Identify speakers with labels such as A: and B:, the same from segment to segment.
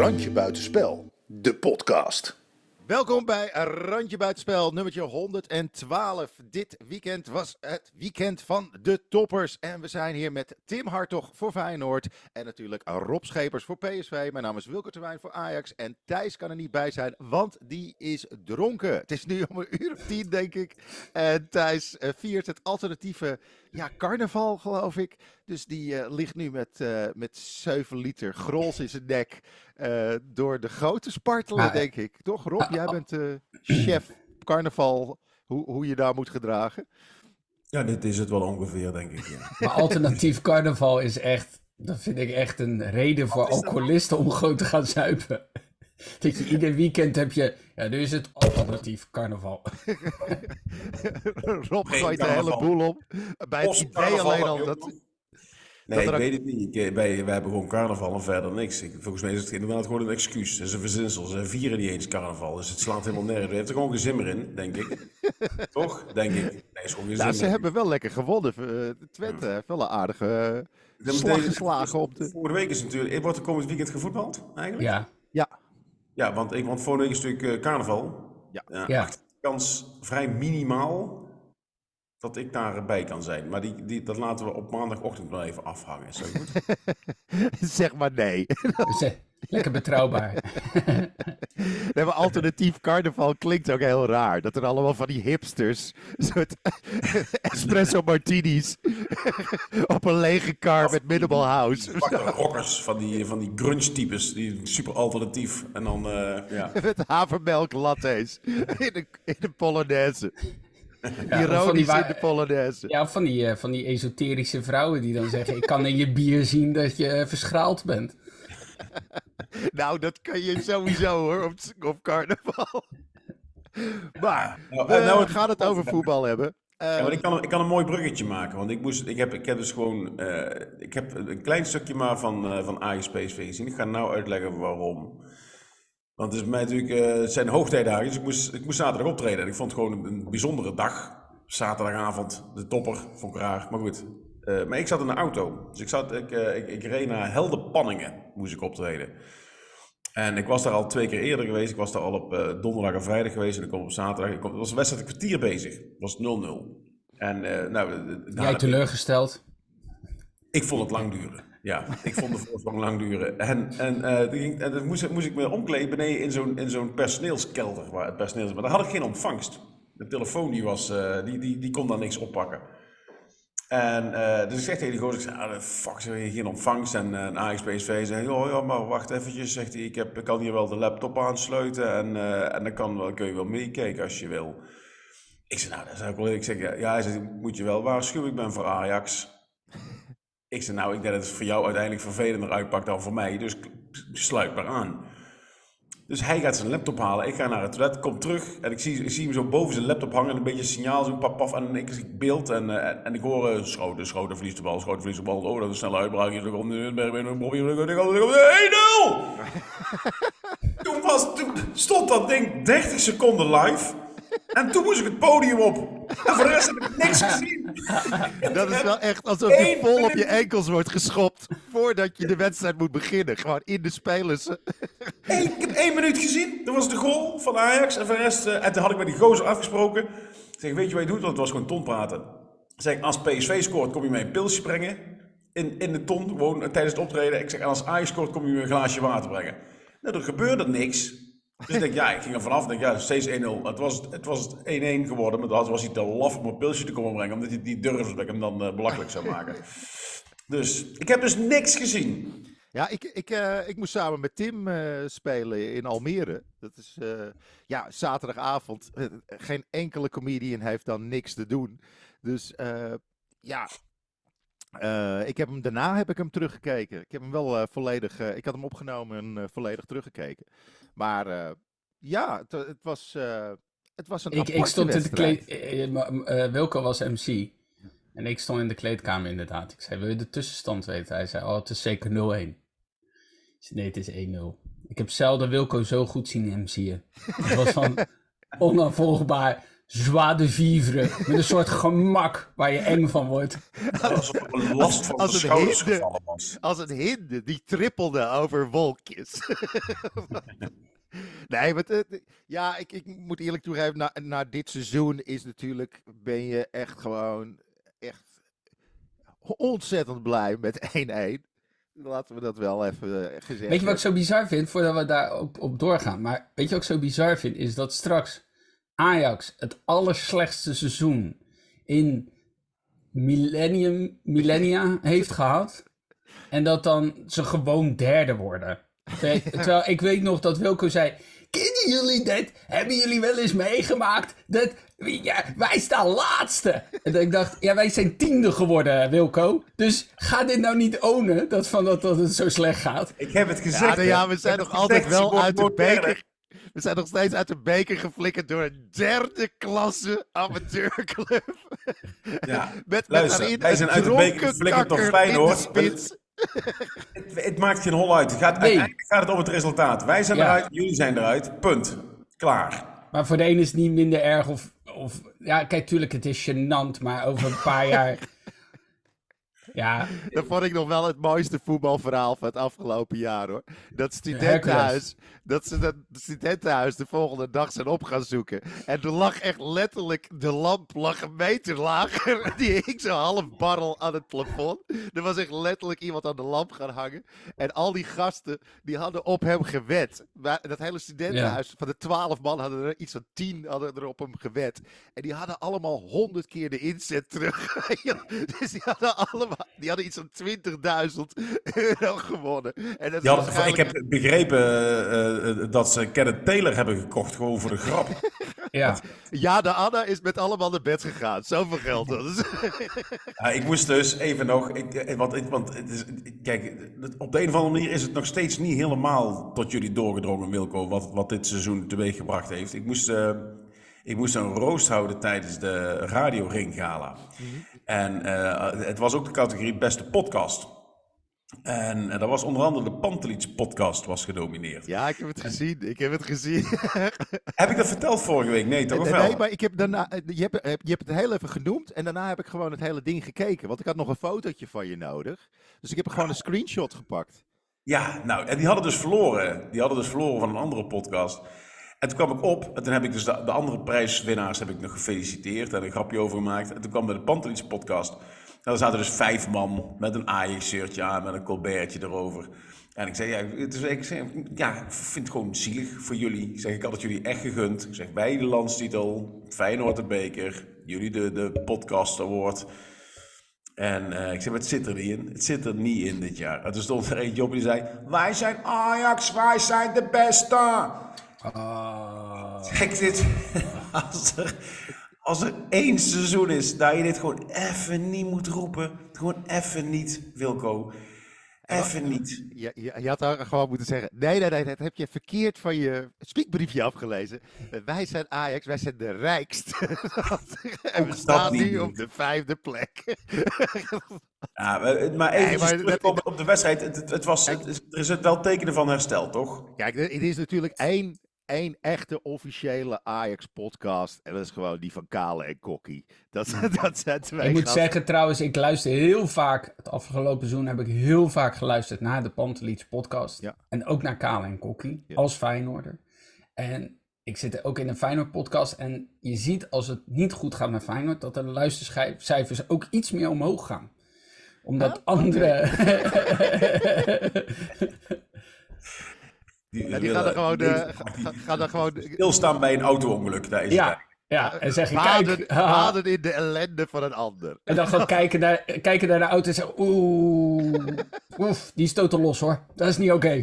A: Randje Buitenspel, de podcast.
B: Welkom bij Randje Buitenspel, nummertje 112. Dit weekend was het weekend van de toppers. En we zijn hier met Tim Hartog voor Feyenoord. En natuurlijk Rob Schepers voor PSV. Mijn naam is Wilco Terwijn voor Ajax. En Thijs kan er niet bij zijn, want die is dronken. Het is nu om 1:10, denk ik. En Thijs viert het alternatieve carnaval, geloof ik. Dus die ligt nu met 7 liter grols in zijn nek door de goot te spartelen, denk ik. Toch, Rob? Jij bent chef carnaval, hoe je daar moet gedragen.
C: Ja, dit is het wel ongeveer, denk ik. Ja.
D: Maar alternatief carnaval is echt, dat vind ik echt een reden voor alcoholisten om gewoon te gaan zuipen. Dat je ieder weekend heb je, nu is het alternatief carnaval.
B: Rob gooit de hele boel om. Bij het idee alleen al dat...
C: Nee, ik weet het niet. Wij hebben gewoon carnaval en verder niks. Volgens mij is het inderdaad gewoon een excuus. Het is een verzinsel. Ze vieren niet eens carnaval. Dus het slaat helemaal nergens. Hij heeft er gewoon geen zin meer in, denk ik. Toch? Denk ik. Nee, is gewoon geen zin
B: ze hebben wel lekker gewonnen. Twente heeft wel een aardige slag geslagen op de...
C: Vorige week is het natuurlijk... Wordt er komend weekend gevoetbald, eigenlijk? Ja, want vorige week is natuurlijk carnaval.
B: Ja.
C: Kans vrij minimaal dat ik daarbij kan zijn. Maar dat laten we op maandagochtend wel even afhangen. Is dat goed?
B: Zeg maar nee.
D: Lekker betrouwbaar.
B: Nee, maar alternatief carnaval klinkt ook heel raar. Dat er allemaal van die hipsters, soort espresso martinis, op een lege kar met minimal house.
C: Rockers van die grunge types, die super alternatief. En dan,
B: Met havermelk lattes in de Polonaise.
D: Ja,
B: ironisch in de Polonaise.
D: Ja, van die esoterische vrouwen die dan zeggen, ik kan in je bier zien dat je verschraald bent.
B: Nou, dat kan je sowieso hoor, op carnaval. Maar, we gaan het over voetbal hebben.
C: Maar ik kan een mooi bruggetje maken, want ik heb dus gewoon, ik heb een klein stukje maar van Ajax PSV gezien. Ik ga nou uitleggen waarom. Want het is bij mij natuurlijk, het zijn hoogtijdagen, dus ik moest zaterdag optreden. En ik vond het gewoon een bijzondere dag. Zaterdagavond, de topper, vond ik raar, maar goed. Maar ik zat in de auto, dus ik reed naar Helderpanningen, moest ik optreden. En ik was daar al 2 keer eerder geweest. Ik was daar al op donderdag en vrijdag geweest en ik kom op zaterdag. Het was een wedstrijd een kwartier bezig, het was 0-0. En
D: Jij teleurgesteld?
C: Ik vond het lang duren. Ja, ik vond de voorsprong lang duren. En dan moest ik me omkleden beneden in zo'n personeelskelder. Waar het personeel is. Maar daar had ik geen ontvangst. De telefoon die kon daar niks oppakken. En dus ik zeg tegen die gozer, fuck, zeg je geen ontvangst? En Ajax PSV zei, oh ja, maar wacht eventjes, zegt hij, ik kan hier wel de laptop aansluiten en dan kun je wel meekijken als je wil. Ik zei, dat is ook wel. Ik zeg, ja, hij zei, moet je wel waarschuwen, ik ben voor Ajax. Ik zei, ik denk dat het voor jou uiteindelijk vervelender uitpakt dan voor mij, dus sluit maar aan. Dus hij gaat zijn laptop halen, ik ga naar het toilet, kom terug en ik zie hem zo boven zijn laptop hangen, een beetje signaal, zo'n paf, en ik zie beeld en ik hoor schoten, verliest de bal, oh, dat is een snelle uitbraak, hier komt de 1-0! Toen stond dat ding 30 seconden live. En toen moest ik het podium op. En voor de rest heb ik niks gezien.
B: Dat is wel echt alsof je vol op je enkels wordt geschopt voordat je de wedstrijd moet beginnen. Gewoon in de spelers.
C: Ik heb 1 minuut gezien. Dat was de goal van Ajax. En voor de rest, en toen had ik met die gozer afgesproken. Ik zeg, weet je wat je doet? Want het was gewoon tonpraten. Ik zeg, als PSV scoort, kom je mij een pilsje brengen. In de ton, gewoon tijdens het optreden. Ik zeg, en als Ajax scoort, kom je me een glaasje water brengen. Nou, er gebeurde niks. Dus ik denk, ik ging er vanaf. Ik denk, steeds 1-0. Het was 1-1 geworden, maar dan was hij te laf om een pilsje te komen brengen, omdat hij niet durfde dat ik hem dan belachelijk zou maken. Dus ik heb dus niks gezien.
B: Ja, ik moest samen met Tim spelen in Almere. Dat is zaterdagavond. Geen enkele comedian heeft dan niks te doen. Dus daarna heb ik hem teruggekeken. Ik heb hem wel volledig, ik had hem opgenomen en volledig teruggekeken. Maar het was een
D: ik stond
B: wedstrijd.
D: in de Wilco was MC. En ik stond in de kleedkamer inderdaad. Ik zei, wil je de tussenstand weten? Hij zei, het is zeker 0-1. Ik zei, nee, het is 1-0. Ik heb zelden Wilco zo goed zien MC'en. Het was van onafvolgbaar joie de vivre. Met een soort gemak waar je eng van wordt.
C: Alsof er een last van de
B: als een
C: schouders
B: hinde.
C: gevallen was.
B: Als een hinde die trippelde over wolkjes. Nee, maar ja, ik moet eerlijk toegeven, na dit seizoen ben je echt gewoon echt ontzettend blij met 1-1. Laten we dat wel even gezegd.
D: Weet je wat ik zo bizar vind, voordat we daar op doorgaan? Maar weet je wat ik zo bizar vind, is dat straks Ajax het allerslechtste seizoen in millennia heeft gehad. En dat dan ze gewoon derde worden. Terwijl ik weet nog dat Wilco zei, kennen jullie dit? Hebben jullie wel eens meegemaakt? Wij staan laatste. En dat ik dacht, ja, wij zijn tiende geworden, Wilco. Dus ga dit nou niet ownen, dat het zo slecht gaat.
C: Ik heb het gezegd.
B: We zijn nog altijd wel uit de beker. We zijn nog steeds uit de beker geflikkerd door een derde klasse amateurclub.
C: Ja,
B: met
C: luister, wij zijn uit de beker geflikkerd door Feyenoord. Het maakt geen hol uit. Uiteindelijk gaat het om het resultaat. Wij zijn eruit, jullie zijn eruit. Punt. Klaar.
D: Maar voor de ene is het niet minder erg of... Ja, kijk, tuurlijk, het is gênant, maar over een paar jaar... Ja.
B: Dat vond ik nog wel het mooiste voetbalverhaal van het afgelopen jaar, hoor. Dat studentenhuis de volgende dag zijn op gaan zoeken. En er lag echt letterlijk, de lamp lag een meter lager. Die hing zo half barrel aan het plafond. Er was echt letterlijk iemand aan de lamp gaan hangen. En al die gasten, die hadden op hem gewed. Dat hele studentenhuis, van de 12 man, hadden er iets van 10 hadden er op hem gewed. En die hadden allemaal 100 keer de inzet terug. Dus die hadden iets van 20.000 euro gewonnen. En dat waarschijnlijk...
C: Ik heb begrepen dat ze Kenneth Taylor hebben gekocht, gewoon voor de grap.
B: Ja, de Anna is met allemaal naar bed gegaan. Zoveel geld.
C: Ik moest dus even nog... Kijk, op de een of andere manier is het nog steeds niet helemaal tot jullie doorgedrongen, Wilco, wat dit seizoen teweeggebracht heeft. Ik moest een roost houden tijdens de Radio Ring Gala. En het was ook de categorie beste podcast. En daar was onder andere de Pantelich podcast was genomineerd.
B: Ja, ik heb het gezien.
C: Heb ik dat verteld vorige week? Nee, toch?
B: Nee, maar ik heb daarna, je hebt het heel even genoemd en daarna heb ik gewoon het hele ding gekeken. Want ik had nog een fotootje van je nodig. Dus ik heb gewoon een screenshot gepakt.
C: Ja, nou, en die hadden dus verloren van een andere podcast. En toen kwam ik op en toen heb ik dus de andere prijswinnaars heb ik nog gefeliciteerd en een grapje over gemaakt. En toen kwam de Pantelich podcast. En daar zaten dus 5 man met een Ajax-shirtje aan, met een Colbertje erover. En ik zei, ik vind het gewoon zielig voor jullie. Ik zeg, ik had het jullie echt gegund. Ik zeg, wij de landstitel, Feyenoord de beker, jullie de podcast award. En ik zei, wat zit er niet in? Het zit er niet in dit jaar. En toen stond er eentje op die zei, wij zijn Ajax, wij zijn de beste. Kijk, als er 1 seizoen is dat je dit gewoon even niet moet roepen. Gewoon even niet, Wilco. Even niet.
B: Je had daar gewoon moeten zeggen, nee, dat heb je verkeerd van je spiekbriefje afgelezen. Wij zijn Ajax, wij zijn de rijkst. En we staan nu op de 5e plek.
C: Ja, maar even op de wedstrijd. Er is wel tekenen van herstel, toch?
B: Kijk, het is natuurlijk één echte officiële Ajax-podcast. En dat is gewoon die van Kale en Kokkie. Dat zijn 2
D: Ik moet zeggen trouwens, ik luister heel vaak... Het afgelopen seizoen heb ik heel vaak geluisterd naar de Pantelich podcast. Ja. En ook naar Kale en Kokkie, als Feyenoorder. En ik zit ook in een Feyenoord-podcast. En je ziet als het niet goed gaat met Feyenoord... dat de luistercijfers ook iets meer omhoog gaan. Omdat andere...
B: Die gaan er gewoon...
C: Stilstaan bij een auto-ongeluk.
D: Ja, en zeg je,
B: Waden in de ellende van een ander.
D: En dan gewoon kijken naar de auto en zeggen, oef, die stoten los hoor. Dat is niet oké.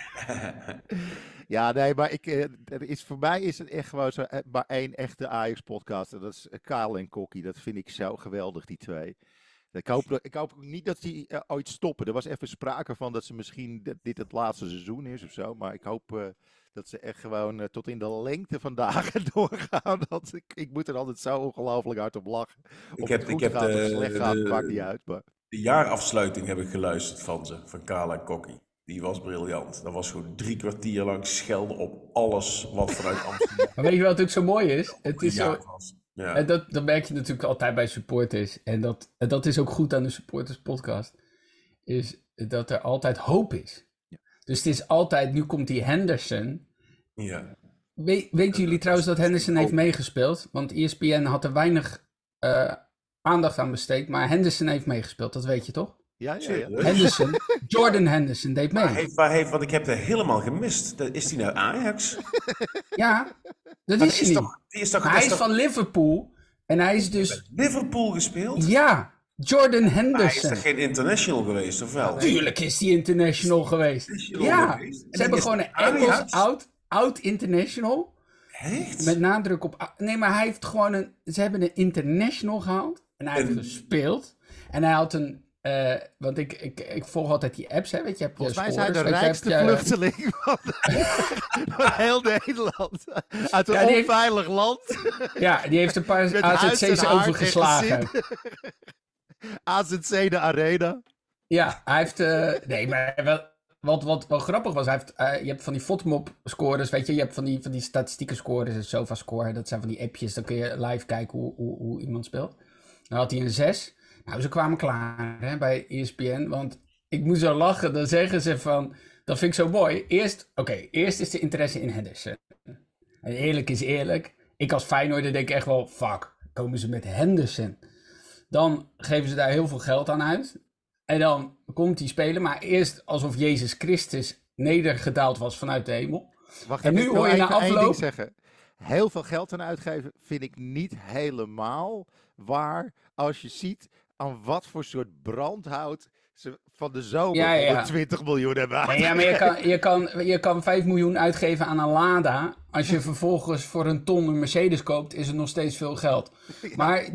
B: Ja, nee, maar voor mij is het echt gewoon zo, maar 1 echte Ajax-podcast. En dat is Kale en Kokkie. Dat vind ik zo geweldig, die 2. Ik hoop niet dat die ooit stoppen. Er was even sprake van dat ze misschien dit het laatste seizoen is of zo. Maar ik hoop dat ze echt gewoon tot in de lengte van dagen doorgaan. Ik moet er altijd zo ongelooflijk hard op lachen. Of het goed gaat of slecht gaat, maakt niet uit. Maar...
C: De jaarafsluiting heb ik geluisterd van Kale en Kokkie. Die was briljant. Dat was gewoon 3 kwartier lang schelden op alles wat vanuit Amsterdam
D: Maar weet je wat natuurlijk zo mooi is? Het is zo,
C: was. Ja.
D: en dat merk je natuurlijk altijd bij supporters. En dat is ook goed aan de supporters podcast. Is dat er altijd hoop is. Dus het is altijd, nu komt die Henderson.
C: Ja.
D: Weten jullie trouwens dat Henderson heeft meegespeeld? Want ESPN had er weinig aandacht aan besteed. Maar Henderson heeft meegespeeld, dat weet je toch?
B: Ja.
D: Henderson, Jordan Henderson deed mee.
C: Want ik heb het helemaal gemist. Is die nou Ajax?
D: Ja, dat
C: Maar
D: is hij niet.
C: Die is toch,
D: Maar
C: dat
D: hij is van Liverpool. En hij is dus...
C: Liverpool gespeeld?
D: Ja, Jordan
C: Maar hij is
D: Henderson.
C: toch geen international geweest, of wel?
D: Tuurlijk is hij international geweest.
C: International
D: Ja,
C: geweest. En
D: ze hebben
C: is
D: gewoon een
C: Ajax?
D: Engels oud international.
C: Echt?
D: Met nadruk op... Nee, maar hij heeft gewoon ze hebben een international gehaald. En hij heeft gespeeld. En hij had een... want ik volg altijd die apps, hè. Weet je, hebt
B: Volgens mij
D: scores,
B: zijn de
D: weet je,
B: rijkste
D: hebt,
B: vluchteling van heel Nederland. Uit een
D: Ja, die heeft-
B: onveilig land.
D: Ja, die heeft een paar
B: Met huis
D: AZC's
B: en haard en
D: overgeslagen.
B: AZC de Arena.
D: Ja, hij heeft... nee, maar wat wel grappig was, hij heeft, je hebt van die FODMOP-scores, weet je. Je hebt van die statistieke scores, een SofaScore. Dat zijn van die appjes, dan kun je live kijken hoe iemand speelt. Dan had hij een 6. Nou, ze kwamen klaar hè, bij ESPN, want ik moest zo lachen. Dan zeggen ze van, dat vind ik zo mooi. Eerst is de interesse in Henderson. En eerlijk is eerlijk. Ik als Feyenoorder denk echt wel, fuck, komen ze met Henderson? Dan geven ze daar heel veel geld aan uit. En dan komt hij spelen, maar eerst alsof Jezus Christus nedergedaald was vanuit de hemel.
B: Wacht,
D: En
B: even,
D: nu
B: ik wil
D: hoor je
B: even
D: na
B: één ding
D: afloop...
B: zeggen. Heel veel geld aan uitgeven vind ik niet helemaal waar. Als je ziet aan wat voor soort brandhout ze van de zomer
D: Ja, ja.
B: 120 miljoen hebben
D: Nee, ja, maar je kan 5 miljoen uitgeven aan een Lada. Als je vervolgens voor een ton een Mercedes koopt, is het nog steeds veel geld. Maar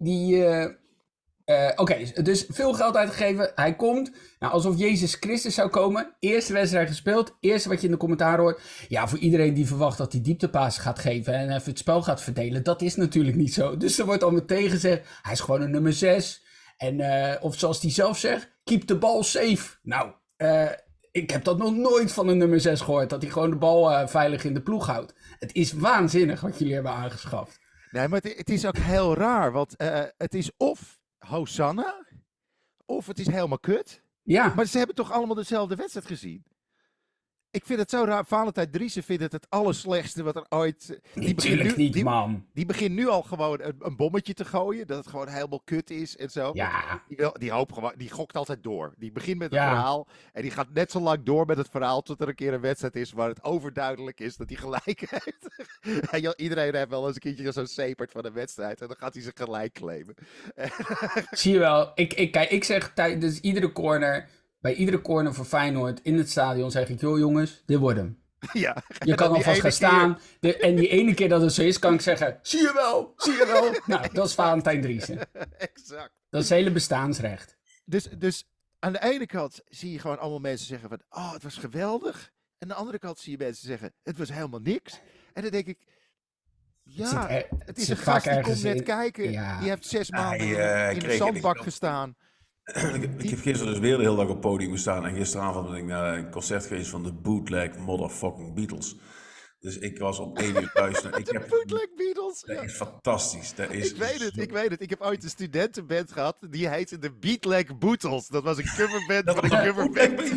D: oké, dus veel geld uitgegeven. Hij komt. Nou, alsof Jezus Christus zou komen. Eerste wedstrijd gespeeld. Eerste wat je in de commentaar hoort. Ja, voor iedereen die verwacht dat hij dieptepaas gaat geven en even het spel gaat verdelen. Dat is natuurlijk niet zo. Dus er wordt al meteen gezegd, hij is gewoon een nummer 6. En, of zoals hij zelf zegt, keep the ball safe. Nou, ik heb dat nog nooit van een nummer 6 gehoord. Dat hij gewoon de bal veilig in de ploeg houdt. Het is waanzinnig wat jullie hebben aangeschaft.
B: Nee, maar het is ook heel raar. Want het is of Hosanna, of het is helemaal kut.
D: Ja,
B: Maar ze hebben toch allemaal dezelfde wedstrijd gezien? Ik vind het zo raar. Valentijn Driessen vindt het allerslechtste wat er ooit...
D: natuurlijk niet, man.
B: Die begint nu al gewoon een bommetje te gooien. Dat het gewoon helemaal kut is en zo.
D: Ja,
B: Die gokt altijd door. Die begint met een
D: Ja.
B: verhaal. En die gaat net zo lang door met het verhaal. Tot er een keer een wedstrijd is waar het overduidelijk is dat hij gelijk heeft. En iedereen heeft wel eens een keertje zo'n sepert van een wedstrijd. En dan gaat hij zich gelijk claimen.
D: zie je wel. Ik zeg tijdens iedere corner, bij iedere corner voor Feyenoord in het stadion, zeg ik, joh jongens, dit wordt hem.
B: Ja.
D: Je
B: En
D: kan
B: dan die
D: alvast
B: ene
D: gaan staan. En die ene keer dat het zo is, kan ik zeggen, zie je wel, zie je wel. Nou, dat is Valentijn Driessen.
B: keer- Exact.
D: Dat is hele bestaansrecht.
B: Dus aan de ene kant zie je gewoon allemaal mensen zeggen van, oh, het was geweldig. En aan de andere kant zie je mensen zeggen, het was helemaal niks. En dan denk ik, ja, het is
D: zit
B: een
D: vaak
B: gast die komt
D: ergens
B: net
D: in-
B: kijken.
D: Ja.
B: Die heeft 6 maanden
C: Hij
B: in de
C: kreeg
B: zandbak
C: niks.
B: gestaan.
C: Ik heb gisteren dus weer de hele dag op het podium gestaan. En gisteravond ben ik naar een concert geweest van de bootleg motherfucking Beatles. Dus ik was om 1 uur thuis. Nou,
B: De Bootleg Beatles.
C: Dat
B: Ja.
C: is fantastisch. Dat is
B: Ik weet het,
C: zo-
B: ik weet het. Ik heb ooit een studentenband gehad. Die heette de Beatleg Bootles. Dat was een coverband
C: Dat
B: van
C: was
B: een
C: een
B: coverband.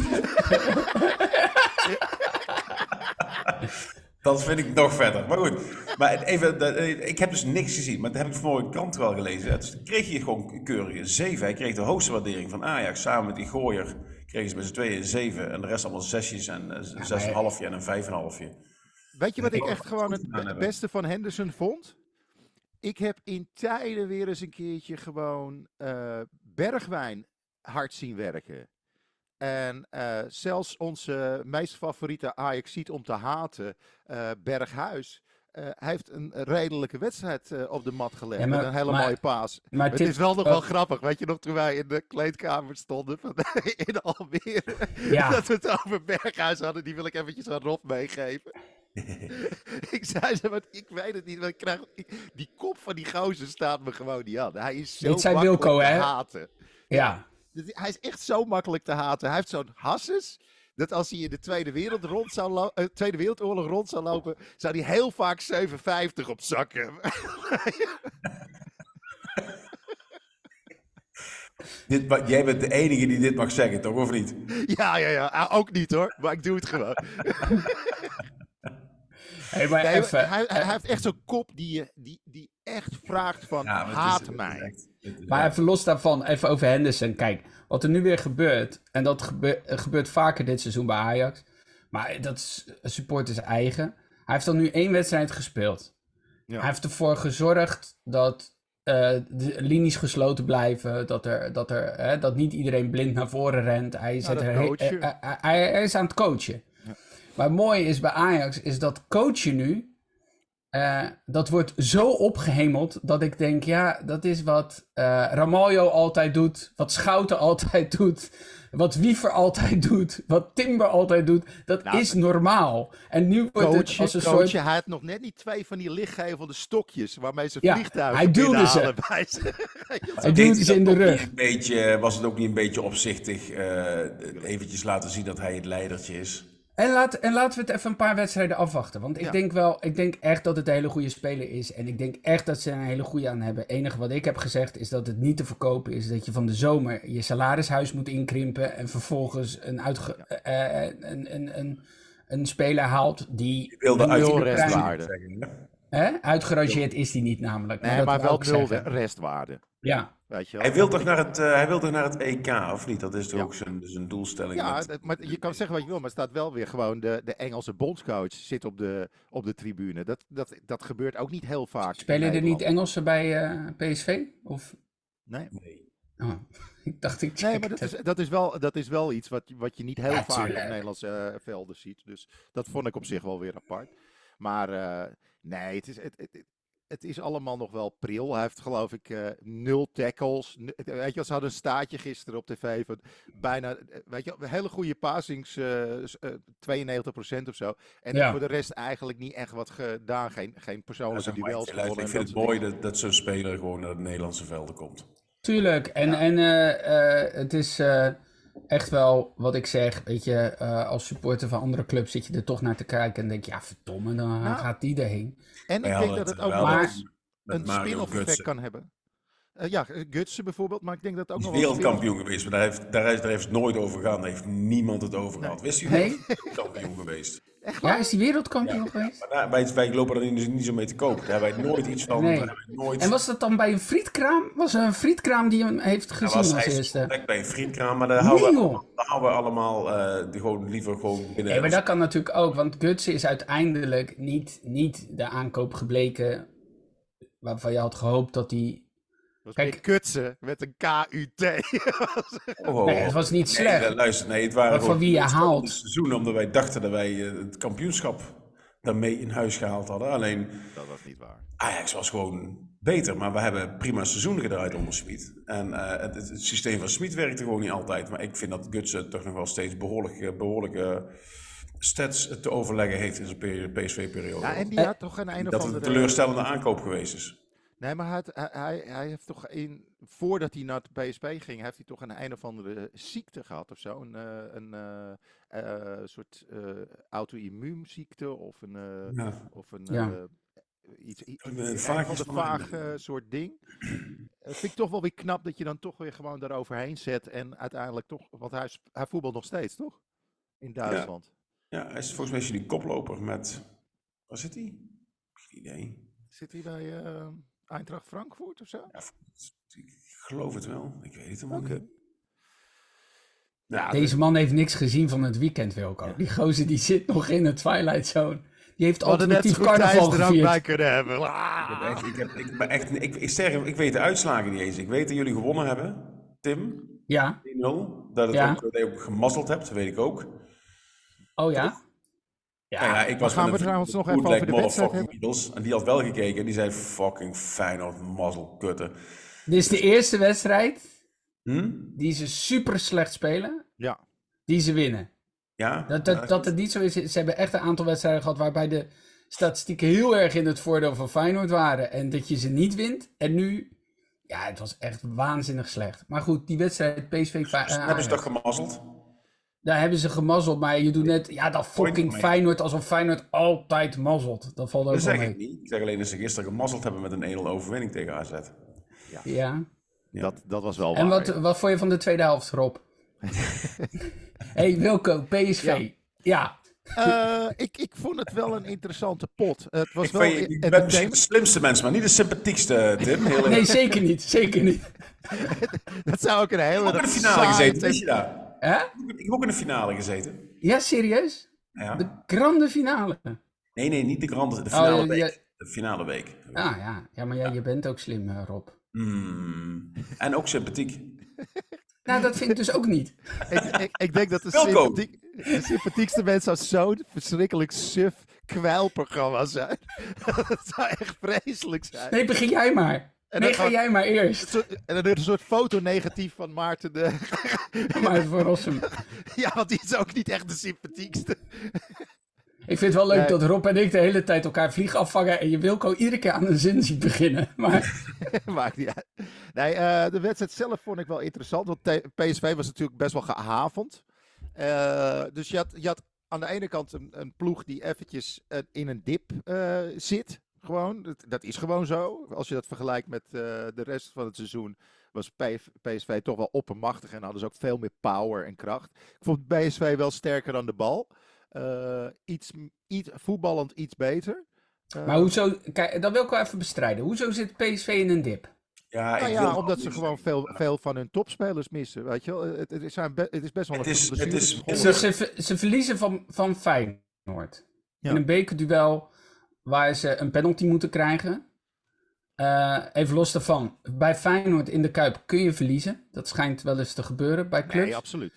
C: Dat vind ik nog verder. Maar goed, maar even, ik heb dus niks gezien. Maar dat heb ik vanmorgen in de krant wel gelezen. Dus kreeg je gewoon keurig een 7. Hij kreeg de hoogste waardering van Ajax. Samen met die gooier kregen ze met z'n tweeën een 7. En de rest allemaal 6'jes en een 6,5 en een 5,5.
B: Weet je wat ik
C: Ik
B: echt gewoon
C: goed gedaan
B: het
C: hebben.
B: beste van Henderson vond? Ik heb in tijden weer eens een keertje gewoon Bergwijn hard zien werken. En zelfs onze meest favoriete Ajaxiet om te haten, Berghuis, hij heeft een redelijke wedstrijd op de mat gelegd.
D: Ja, maar-
B: met een hele
D: maar-
B: mooie paas.
D: Maar
B: Het
D: Tim-
B: is wel nog wel grappig. Weet je nog, toen wij in de kleedkamer stonden in Almere.
D: Ja.
B: Dat we het over Berghuis hadden. Die wil ik eventjes aan Rob meegeven. Ik zei ze, want ik weet het niet. Want die kop van die gozer staat me gewoon niet aan. Hij is zo
D: Dit zei
B: makkelijk
D: Wilco,
B: te
D: hè?
B: haten.
D: Ja,
B: Hij is echt zo makkelijk te haten. Hij heeft zo'n hasses. dat als hij in de Tweede Wereldoorlog rond zou lopen, zou hij heel vaak 7,50 op zak hebben.
C: Jij bent de enige die dit mag zeggen, toch? Of niet?
B: Ja. Ook niet hoor, maar ik doe het gewoon.
D: Hey, maar
B: Nee,
D: even,
B: hij heeft echt zo'n kop die echt vraagt van
C: Ja, maar
B: haat mij.
D: maar even los daarvan, even over Henderson. Kijk, wat er nu weer gebeurt, en dat gebeurt vaker dit seizoen bij Ajax, maar dat is supporters eigen. Hij heeft dan nu 1 wedstrijd gespeeld.
B: Ja.
D: Hij heeft ervoor gezorgd dat de linies gesloten blijven, dat niet iedereen blind naar voren rent. Hij is aan het coachen.
B: Ja.
D: Maar het mooie is bij Ajax, is dat coachen nu, dat wordt zo opgehemeld, dat ik denk, ja, dat is wat Ramaljo altijd doet, wat Schouten altijd doet, wat Wiever altijd doet, wat Timber altijd doet. Dat is normaal. En nu wordt het als een soort...
B: Hij had nog net niet 2 van die lichtgevende stokjes waarmee ze
D: Ja,
B: vliegtuigen
D: hij duwde ze.
B: binnenhalen bij ze.
D: Hij duwt ze in de rug.
C: Was het ook niet een beetje opzichtig eventjes laten zien dat hij het leidertje is?
D: En laten we het even een paar wedstrijden afwachten. Want ik denk echt dat het een hele goede speler is. En ik denk echt dat ze er een hele goede aan hebben. Het enige wat ik heb gezegd is dat het niet te verkopen is. Dat je van de zomer je salarishuis moet inkrimpen. En vervolgens een speler haalt die...
C: Wilde
B: nul
C: uit
B: restwaarde.
D: Uitgerangeerd is die niet namelijk.
B: Nee,
D: dat
B: maar
D: wou
B: wel
D: ik
B: 0
D: zeggen.
B: restwaarde.
D: Ja.
B: Weet je wel?
C: Hij wil toch naar het EK, of niet? Dat is toch ook zijn doelstelling?
B: Ja, maar je kan zeggen wat je wil, maar er staat wel weer gewoon de Engelse bondscoach zit op de tribune. Dat gebeurt ook niet heel vaak.
D: Spelen er niet Engelsen bij PSV? Of...
B: Nee.
D: Oh, ik dacht ik
B: Nee,
D: check
B: maar
D: het.
B: dat is wel iets wat je niet heel vaak
D: tuurlijk.
B: op Nederlandse velden ziet. Dus dat vond ik op zich wel weer apart. Maar nee, het is allemaal nog wel pril. Hij heeft geloof ik 0 tackles. Weet je, ze hadden een staartje gisteren op tv van bijna, weet je, hele goede passings, 92% of zo. En voor de rest eigenlijk niet echt wat gedaan. Geen persoonlijke duels gewonnen.
C: Ik vind het mooi dat zo'n speler gewoon naar de Nederlandse velden komt.
D: Tuurlijk. En het is echt wel wat ik zeg. Weet je, als supporter van andere clubs zit je er toch naar te kijken en denk je, ja verdomme, dan gaat die erheen.
B: En ik denk dat het ook wel eens een
C: Mario
B: spin-off effect
C: Götze.
B: kan hebben. Ja, Gutsen bijvoorbeeld, maar ik denk dat het ook
C: Hij
B: nog
C: is
B: wel een
C: wereldkampioen geweest, maar daar heeft het nooit over gegaan. Daar heeft niemand het over gehad. Wist u dat?
D: Nee?
C: Hij is wereldkampioen geweest.
D: Ja, is die wereldkampioen geweest?
C: Maar wij lopen er niet zo mee te koop. Daar hebben wij nooit iets van.
D: Nee.
C: Daar hebben wij nooit...
D: En was dat dan bij een frietkraam? Was er een frietkraam die hem heeft
C: Hij
D: gezien
C: was
D: als
C: hij is
D: eerste?
C: ontdekt bij een vriendkraam, maar daar
D: Nee,
C: houden
D: joh.
C: we allemaal liever gewoon binnen.
D: Nee, maar dat kan natuurlijk ook, want Gutsen is uiteindelijk niet de aankoop gebleken waarvan je had gehoopt dat hij...
B: Kijk, Kutsen met een KUT.
D: Nee, het was niet slecht.
C: Luister, het waren
D: Maar
C: gewoon
D: van wie je haalt.
C: seizoen, omdat wij dachten dat wij het kampioenschap daarmee in huis gehaald hadden. Alleen
B: Dat was niet waar.
C: Ajax was gewoon beter, maar we hebben prima seizoen gedraaid onder Smit. En het systeem van Smit werkte gewoon niet altijd. Maar ik vind dat Gutsen toch nog wel steeds behoorlijke stats te overleggen heeft in zijn PSV-periode.
B: Ja, en die had toch een
C: dat
B: of
C: het een
B: andere...
C: teleurstellende aankoop geweest is.
B: Nee, maar hij heeft toch voordat hij naar de PSV ging, heeft hij toch een of andere ziekte gehad of zo. Een soort auto-immuunziekte of een
C: Een
B: vaag soort ding. Vind ik toch wel weer knap dat je dan toch weer gewoon daaroverheen zet en uiteindelijk toch, want hij voetbalt nog steeds, toch? In Duitsland.
C: Ja, hij is volgens mij die koploper met, waar zit hij? Geen idee.
B: Zit hij bij Eintracht Frankfurt of zo?
C: Ja, ik geloof het wel. Ik weet het helemaal
B: Oké.
C: niet. Ja,
D: Deze man heeft niks gezien van het weekend, Wilco. Die gozer die zit nog in de Twilight Zone. Die heeft alternatief carnaval
B: er ook bij
D: gevierd.
B: kunnen hebben.
C: ik weet de uitslagen niet eens. Ik weet dat jullie gewonnen hebben, Tim.
D: Ja,
C: 1-0. Dat je ook gemazzeld hebt, weet ik ook.
D: oh ja?
C: Ja, ik was
B: gaan
C: met
B: we trouwens nog
C: bootleg
B: even over de wedstrijd
C: motherfucking Eagles. En die had wel gekeken en die zei fucking Feyenoord, mazzelkutten.
D: Dit is de eerste wedstrijd die ze super slecht spelen,
B: Ja.
D: die ze winnen.
C: Ja?
D: Dat het niet zo is. Ze hebben echt een aantal wedstrijden gehad waarbij de statistieken heel erg in het voordeel van Feyenoord waren. En dat je ze niet wint. En nu, ja, het was echt waanzinnig slecht. Maar goed, die wedstrijd PSV...
C: Hebben ze toch gemazzeld?
D: Daar hebben ze gemazzeld, maar je doet net... Ja, dat fucking
C: mee.
D: Feyenoord, alsof Feyenoord altijd mazzelt. Dat valt ook
C: Dat
D: wel
C: zeg
D: mee.
C: ik niet. Ik zeg alleen dat ze gisteren gemazzeld hebben met een 1-0 overwinning tegen AZ.
D: Ja.
C: Ja.
B: Dat was wel
D: En
B: waar.
D: wat vond je van de tweede helft, Rob? Hey, Wilco, PSV. Ja.
B: Ik vond het wel een interessante pot. Het was
C: Ik
B: wel
C: vind, je bent misschien de
B: entertainment.
C: slimste mens, maar niet de sympathiekste, Tim. Heel
D: Nee, zeker niet. Zeker niet.
B: Dat zou ook een
C: Ik
B: hele
C: heb ook in de finale
B: saaie
C: gezeten, weet je dat?
D: Hè?
C: Ik heb ook in de finale gezeten.
D: Ja, serieus?
C: Ja.
D: De grande finale.
C: Nee, niet de grande, de finale
D: Oh,
C: week.
D: ja.
C: De finale week.
D: Ah ja, ja maar je bent ook slim, Rob.
C: En ook sympathiek.
D: Nou, dat vind ik dus ook niet.
B: Ik denk dat
C: Wilco.
B: de sympathiekste mensen zo'n verschrikkelijk suf kwijlprogramma zijn. Dat zou echt vreselijk zijn.
D: Nee, begin jij maar.
B: En
D: Nee,
B: dan
D: ga
B: gewoon-
D: jij maar eerst.
B: En dan een soort fotonegatief van Maarten de...
D: Maar voor Rossum.
B: Ja, want die is ook niet echt de sympathiekste.
D: Ik vind het wel leuk
B: Nee.
D: dat Rob en ik de hele tijd elkaar vliegen afvangen en je Wilco iedere keer aan een zin ziet beginnen. Maar
B: Maakt niet uit. Nee, de wedstrijd zelf vond ik wel interessant. Want PSV was natuurlijk best wel gehavend. Dus je had aan de ene kant een ploeg die eventjes in een dip zit. Gewoon. Dat is gewoon zo. Als je dat vergelijkt met de rest van het seizoen was PSV toch wel oppermachtig. En hadden ze ook veel meer power en kracht. Ik vond PSV wel sterker aan de bal. Voetballend iets beter.
D: Maar hoezo, kijk, dat wil ik wel even bestrijden. Hoezo zit PSV in een dip?
C: Ja,
B: Nou
C: ik
B: ja,
C: wil
B: omdat ze gewoon veel van hun topspelers missen. Weet je wel? Het is best wel
C: Het
B: een
C: is-
B: blessure.
C: het is-
B: school.
C: het is-
D: Ze verliezen van Feyenoord.
B: Ja.
D: In een bekerduel waar ze een penalty moeten krijgen. Even los daarvan. Bij Feyenoord in de Kuip kun je verliezen. Dat schijnt wel eens te gebeuren bij clubs.
B: Nee, absoluut.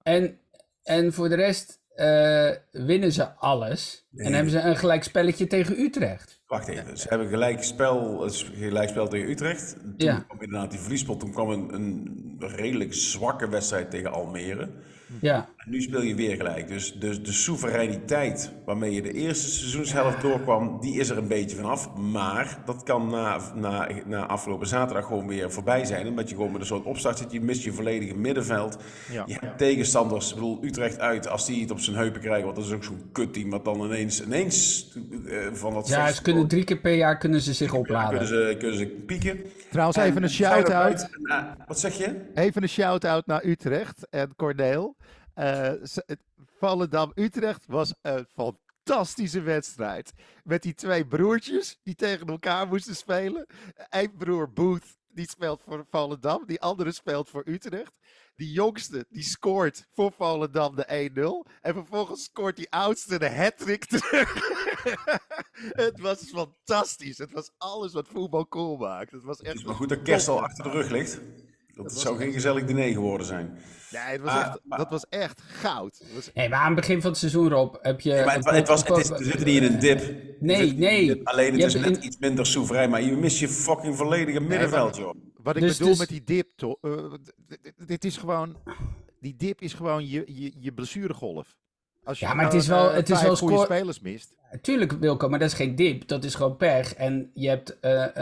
D: En voor de rest winnen ze alles.
C: Nee.
D: En hebben ze een gelijk spelletje tegen Utrecht.
C: Wacht even, ze hebben gelijkspel tegen Utrecht. Toen
D: Ja.
C: kwam inderdaad die verliespot. Toen kwam een redelijk zwakke wedstrijd tegen Almere.
D: Ja.
C: En nu speel je weer gelijk. Dus de soevereiniteit waarmee je de eerste seizoenshelft doorkwam, die is er een beetje vanaf. Maar dat kan na afgelopen zaterdag gewoon weer voorbij zijn. Omdat je gewoon met een soort opstart zit. Je mist je volledige middenveld.
B: Ja.
C: Je hebt tegenstanders, ik bedoel Utrecht uit, als die het op zijn heupen krijgen. Want dat is ook zo'n kutteam. Wat dan ineens van dat
D: Ja, ze kunnen 3 keer per jaar kunnen ze zich opladen.
C: kunnen ze pieken.
B: Trouwens,
C: En
B: even een
C: Feyenoord
B: shout-out.
C: uit. Wat zeg je?
B: Even een shout-out naar Utrecht en Corneel. Volendam-Utrecht was een fantastische wedstrijd. Met die twee broertjes die tegen elkaar moesten spelen. Eén broer Booth, die speelt voor Volendam. Die andere speelt voor Utrecht. Die jongste, die scoort voor Volendam de 1-0. En vervolgens scoort die oudste de hat-trick terug. Het was fantastisch. Het was alles wat voetbal cool maakt. Het was
C: Het
B: echt
C: is maar goed dat kerst al achter de rug ligt. Dat zou geen gezellig diner geworden zijn.
B: Nee, dat was echt goud. Het was
D: Nee, maar aan het begin van het seizoen, Rob, heb je...
C: Ja, maar we zitten niet in een dip.
D: Nee.
C: Alleen
D: Je
C: het is
D: hebt
C: net
D: in-
C: iets minder soeverein. Maar je mist je fucking volledige middenveld, joh.
B: Wat ik
D: Dus-
B: bedoel
D: dus-
B: met die dip, dit is gewoon, die dip is gewoon je blessuregolf. Als je
D: Ja, maar het is wel- het is
B: 5
D: wel
B: goede
D: score-
B: spelers mist.
D: Tuurlijk, Wilco, maar dat is geen dip. Dat is gewoon pech. En je hebt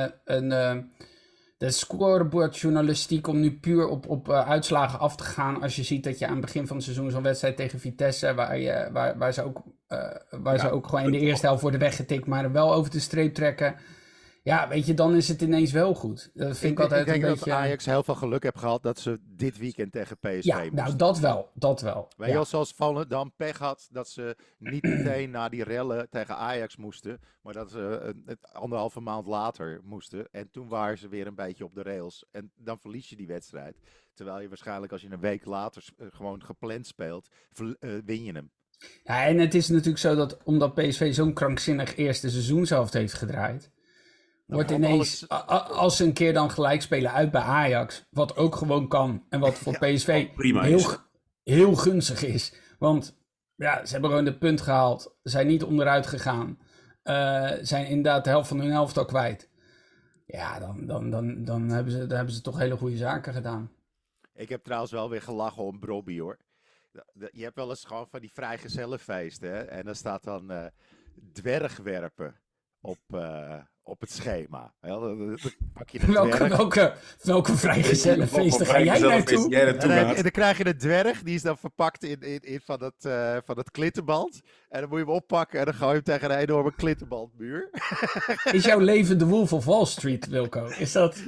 D: de scorebordjournalistiek om nu puur op uitslagen af te gaan. Als je ziet dat je aan het begin van het seizoen zo'n wedstrijd tegen Vitesse, waar ze ook gewoon in de eerste helft worden weggetikt, maar wel over de streep trekken. Ja, weet je, dan is het ineens wel goed. Dat vind ik altijd
B: denk
D: een
B: dat
D: beetje...
B: Ajax heel veel geluk heeft gehad dat ze dit weekend tegen PSV
D: Ja,
B: moesten.
D: nou dat wel.
B: Weet je
D: Ja.
B: wel, zoals Volendam pech had dat ze niet meteen na die rellen tegen Ajax moesten, maar dat ze anderhalve maand later moesten. En toen waren ze weer een beetje op de rails. En dan verlies je die wedstrijd. Terwijl je waarschijnlijk als je een week later gewoon gepland speelt, win je hem.
D: Ja, en het is natuurlijk zo dat omdat PSV zo'n krankzinnig eerste seizoenshelft heeft gedraaid, wordt
B: valt
D: ineens, als ze een keer dan gelijk spelen uit bij Ajax, wat ook gewoon kan en wat voor PSV
C: prima is.
D: heel gunstig is. Want ja, ze hebben gewoon de punt gehaald, zijn niet onderuit gegaan, zijn inderdaad de helft van hun helft al kwijt. Ja, dan hebben ze toch hele goede zaken gedaan.
B: Ik heb trouwens wel weer gelachen om Brobby, hoor. Je hebt wel eens gewoon van die vrijgezellenfeesten, hè? En dan staat dan dwergwerpen op het schema. Dan pak je een dwerg.
D: Welke vrijgezellenfeesten ga jij naartoe?
B: En dan krijg je een dwerg, die is dan verpakt in van het klittenband. En dan moet je hem oppakken en dan gooi je hem tegen een enorme klittenbandmuur.
D: Is jouw leven de Wolf of Wall Street, Wilco? Is dat...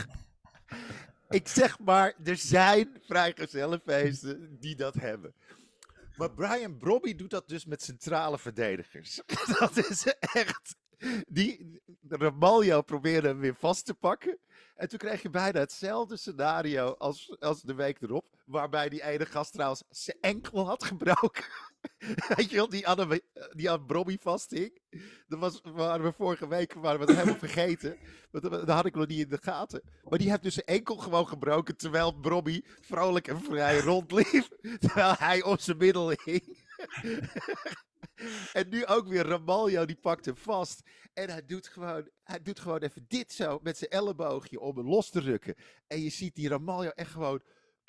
B: Ik zeg maar, er zijn vrijgezellenfeesten die dat hebben. Maar Brian Brobby doet dat dus met centrale verdedigers. Dat is echt... Ramaljo probeerde hem weer vast te pakken. En toen kreeg je bijna hetzelfde scenario als de week erop. Waarbij die ene gast trouwens zijn enkel had gebroken. Weet je wel, die aan Brobby vasthing. Waren we vorige week het helemaal vergeten. Dat had ik nog niet in de gaten. Maar die heeft dus zijn enkel gewoon gebroken. Terwijl Brobby vrolijk en vrij rondliep. Terwijl hij op zijn middel hing. En nu ook weer Ramaljo, die pakt hem vast. En hij doet gewoon even dit zo met zijn elleboogje om hem los te rukken. En je ziet die Ramaljo echt gewoon...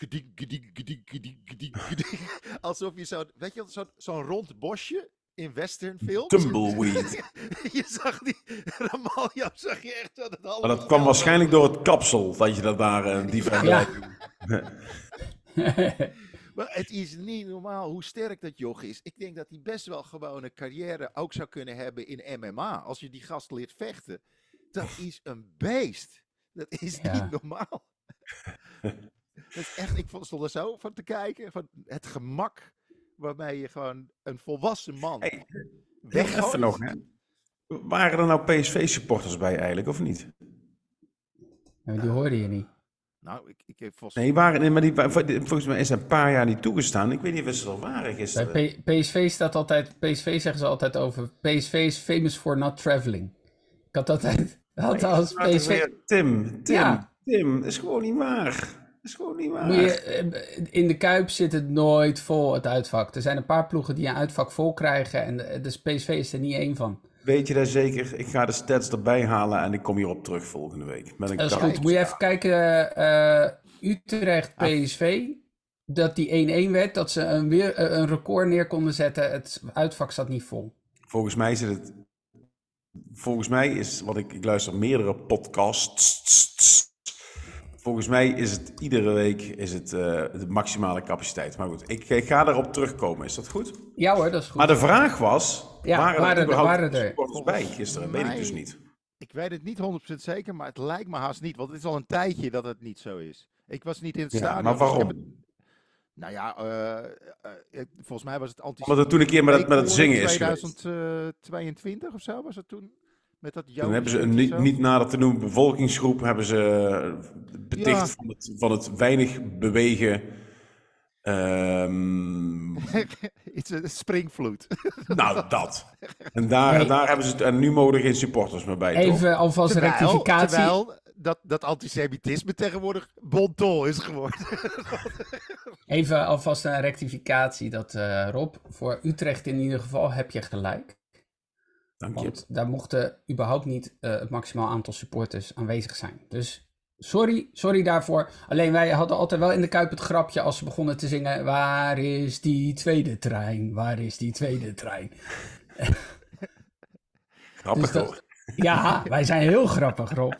B: Alsof je zo'n rond bosje in westernfilms.
C: Tumbleweed.
B: Je zag die Ramaljo, zag je echt zo dat halve...
C: Maar dat kwam waarschijnlijk door het kapsel, dat je dat daar die vergelijking...
B: Maar het is niet normaal hoe sterk dat joch is. Ik denk dat hij best wel gewoon een carrière ook zou kunnen hebben in MMA. Als je die gast leert vechten. Dat is een beest. Dat is niet normaal. Dat is echt, ik stond er zo van te kijken. Van het gemak waarmee je gewoon een volwassen man weggooit.
C: Even nog, hè. Waren er nou PSV-supporters bij eigenlijk, of niet?
D: Ja, die hoorde je niet.
B: Nou, ik heb volgens
C: volgens mij is er een paar jaar niet toegestaan. Ik weet niet of ze er waren gisteren.
D: Bij PSV staat altijd, PSV zeggen ze altijd over, PSV is famous for not traveling. Ik had altijd, als PSV...
C: Tim, is gewoon niet waar. Is gewoon niet waar.
D: In de Kuip zit het nooit vol, het uitvak. Er zijn een paar ploegen die een uitvak vol krijgen en dus PSV is er niet één van.
C: Weet je dat zeker? Ik ga de stats erbij halen en ik kom hierop terug volgende week.
D: Dat is goed. Moet je even kijken, Utrecht PSV, dat die 1-1 werd, dat ze een record neer konden zetten. Het uitvak zat niet vol.
C: Volgens mij is, wat ik luister meerdere podcasts. Volgens mij is het iedere week de maximale capaciteit. Maar goed, ik ga daarop terugkomen. Is dat goed?
D: Ja hoor, dat is goed.
C: Maar de vraag was,
D: waren er
C: supporters bij gisteren? Weet ik dus niet.
B: Ik weet het niet 100% zeker, maar het lijkt me haast niet. Want het is al een tijdje dat het niet zo is. Ik was niet in het stadion.
C: Maar waarom?
B: Nou ja, volgens mij was het
C: omdat het toen een keer met het zingen is
B: 2022 of zo was het toen. Met dat
C: toen hebben ze een niet nader te noemen bevolkingsgroep hebben ze beticht van het weinig bewegen.
B: Iets een springvloed.
C: Nou, dat. En daar hebben ze het. En nu mogen er geen supporters meer bij.
D: Even
C: toch?
D: alvast een rectificatie.
B: Terwijl dat antisemitisme tegenwoordig bon ton is geworden.
D: Even alvast een rectificatie dat Rob, voor Utrecht in ieder geval heb je gelijk.
C: Dank je.
D: Want daar mochten überhaupt niet het maximaal aantal supporters aanwezig zijn. Dus sorry daarvoor. Alleen wij hadden altijd wel in de Kuip het grapje als ze begonnen te zingen. Waar is die tweede trein? Waar is die tweede trein?
C: Grappig dus hoor.
D: Ja, wij zijn heel grappig, Rob.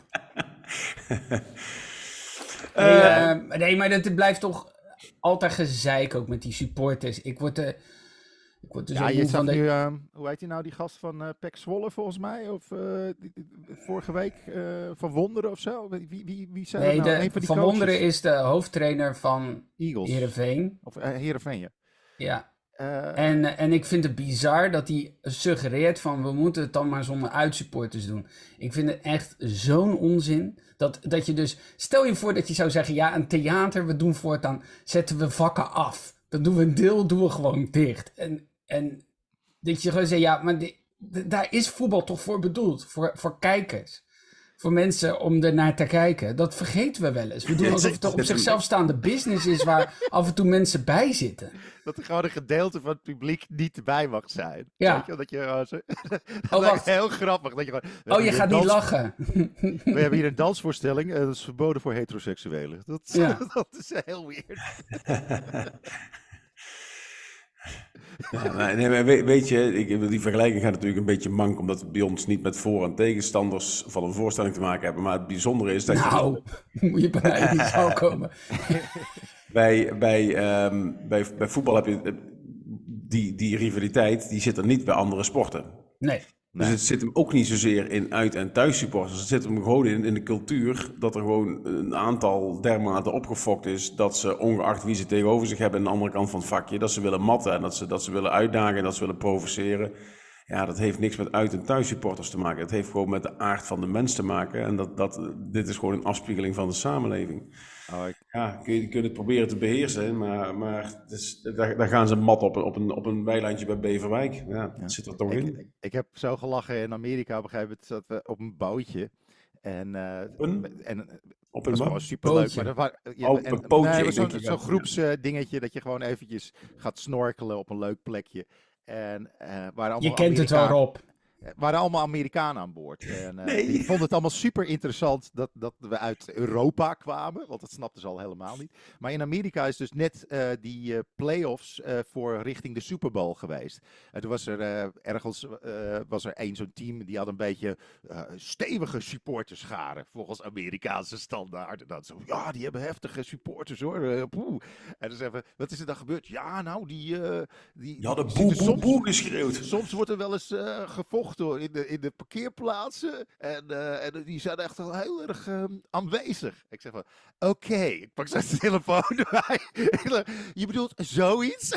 D: Nee, maar het blijft toch altijd gezeik ook met die supporters. Ik word er
B: ja, je zag nu, hoe heet hij nou, die gast van PEC Zwolle volgens mij? Of vorige week Van Wonderen of zo? Wie zijn
D: nee,
B: nou? Een van die
D: Van
B: coaches?
D: Wonderen is de hoofdtrainer van
B: Eagles.
D: Heerenveen.
B: Of Heerenveen, ja.
D: Ja. En ik vind het bizar dat hij suggereert van we moeten het dan maar zonder uitsupporters doen. Ik vind het echt zo'n onzin. Dat je dus, stel je voor dat je zou zeggen, ja, een theater, we doen voortaan, zetten we vakken af. Dan doen we een deel, doen we gewoon dicht. En dat je gewoon zegt, ja, maar daar is voetbal toch voor bedoeld. Voor kijkers. Voor mensen om er naar te kijken. Dat vergeten we wel eens. We doen alsof het een op zichzelf staande business is waar af en toe mensen bij zitten.
B: Dat er gewoon een gedeelte van het publiek niet bij mag zijn.
D: Ja.
B: Weet je, dat je
D: wacht.
B: heel grappig. Dat je gewoon,
D: je gaat niet lachen.
B: We hebben hier een dansvoorstelling. Dat is verboden voor heteroseksuelen. Dat is heel weird.
C: Ja, nee, maar weet je, die vergelijking gaat natuurlijk een beetje mank, omdat we bij ons niet met voor- en tegenstanders van een voorstelling te maken hebben. Maar het bijzondere is dat
D: Nou, moet je bij mij niet zo komen.
C: bij voetbal heb je die rivaliteit, die zit er niet bij andere sporten.
D: Nee.
C: Dus het zit hem ook niet zozeer in uit- en thuissupporters. Het zit hem gewoon in de cultuur dat er gewoon een aantal dermate opgefokt is dat ze, ongeacht wie ze tegenover zich hebben aan de andere kant van het vakje, dat ze willen matten en dat ze willen uitdagen en dat ze willen provoceren. Ja, dat heeft niks met uit- en thuissupporters te maken. Het heeft gewoon met de aard van de mens te maken. En dit is gewoon een afspiegeling van de samenleving. Ja, kun je het proberen te beheersen, maar daar gaan ze mat op een weilandje bij Beverwijk. Ja, dat zit er toch in.
B: Ik heb zo gelachen in Amerika op een gegeven moment zaten we op een bootje. En
C: Op
B: dat was
C: een
B: gewoon superleuk.
D: bootje.
B: Maar
C: Een pootje.
B: nee,
C: Ik denk je
B: zo'n
C: gaat-
B: groepsdingetje dat je gewoon eventjes gaat snorkelen op een leuk plekje. En waren allemaal
D: Je kent het wel, Rob.
B: waren allemaal Amerikanen aan boord. En
C: Nee.
B: die vonden het allemaal super interessant dat we uit Europa kwamen. Want dat snapten ze al helemaal niet. Maar in Amerika is dus net die playoffs voor richting de Super Bowl geweest. En toen was er ergens één zo'n team die had een beetje stevige supporterscharen. Volgens Amerikaanse standaarden. Dat zo, ja, die hebben heftige supporters hoor. Poeh. En dus even, wat is er dan gebeurd? Ja, nou, die
C: hadden
B: zitten
C: boe, boe, boe geschreeuwd.
B: Soms wordt er wel eens gevochten hoor, in de parkeerplaatsen. En die zijn echt wel heel erg aanwezig. Ik zeg van, oké. Ik pak zo de telefoon erbij. Je bedoelt zoiets?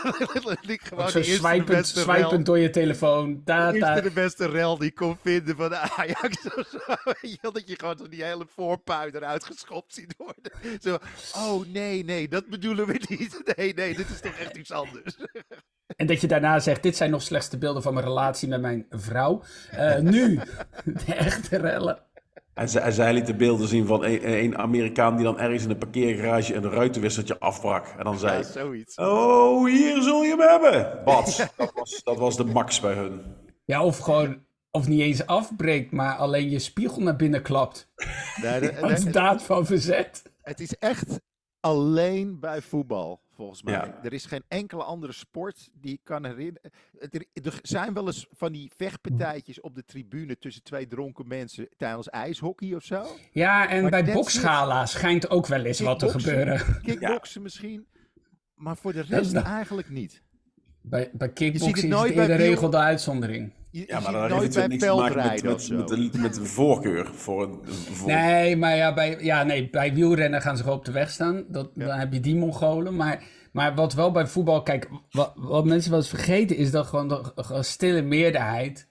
B: Ik gewoon
D: Zo
B: de eerste de beste
D: swipend door je telefoon.
B: rel. Eerste de beste rel die ik kon vinden van Ajax of zo. Weet je wel, dat je gewoon zo die hele voorpui eruit geschopt ziet worden. Zo, oh nee, dat bedoelen we niet. Nee, dit is toch echt iets anders.
D: En dat je daarna zegt, dit zijn nog slechts de beelden van mijn relatie met mijn vrouw. Nu, de echte rellen.
C: En zij liet de beelden zien van een Amerikaan die dan ergens in een parkeergarage een ruitenwissertje afbrak. En dan zei,
B: Ja, zoiets.
C: oh, hier zul je hem hebben. Bats, dat was de max bij hun.
D: Ja, of niet eens afbreekt, maar alleen je spiegel naar binnen klapt. Als daad van verzet.
B: Het is echt alleen bij voetbal, volgens mij.
C: Ja.
B: Er is geen enkele andere sport die ik kan herinneren. Er zijn wel eens van die vechtpartijtjes op de tribune tussen twee dronken mensen tijdens ijshockey of zo.
D: Ja, en
B: Maar
D: bij
B: that's
D: boksgala schijnt ook wel eens wat te
B: Kickboksen.
D: gebeuren.
B: Kickboksen misschien, maar voor de
D: Dat
B: rest
D: is nou-
B: eigenlijk niet.
D: Bij
B: Je ziet het
D: kickboksen is
B: nooit
D: het
B: bij
D: eerder
B: wiel-
D: regel de uitzondering.
B: Je
C: Ja, maar
B: ziet
C: dan
B: het
C: heeft
B: nooit
C: het
B: bij
C: niks te maken
B: veldrijden of zo.
C: met de voorkeur voor een
D: Nee, maar ja, bij wielrennen gaan ze gewoon op de weg staan. Dan heb je die Mongolen. Maar wat wel bij voetbal... Kijk, wat mensen wel eens vergeten is dat gewoon de stille meerderheid...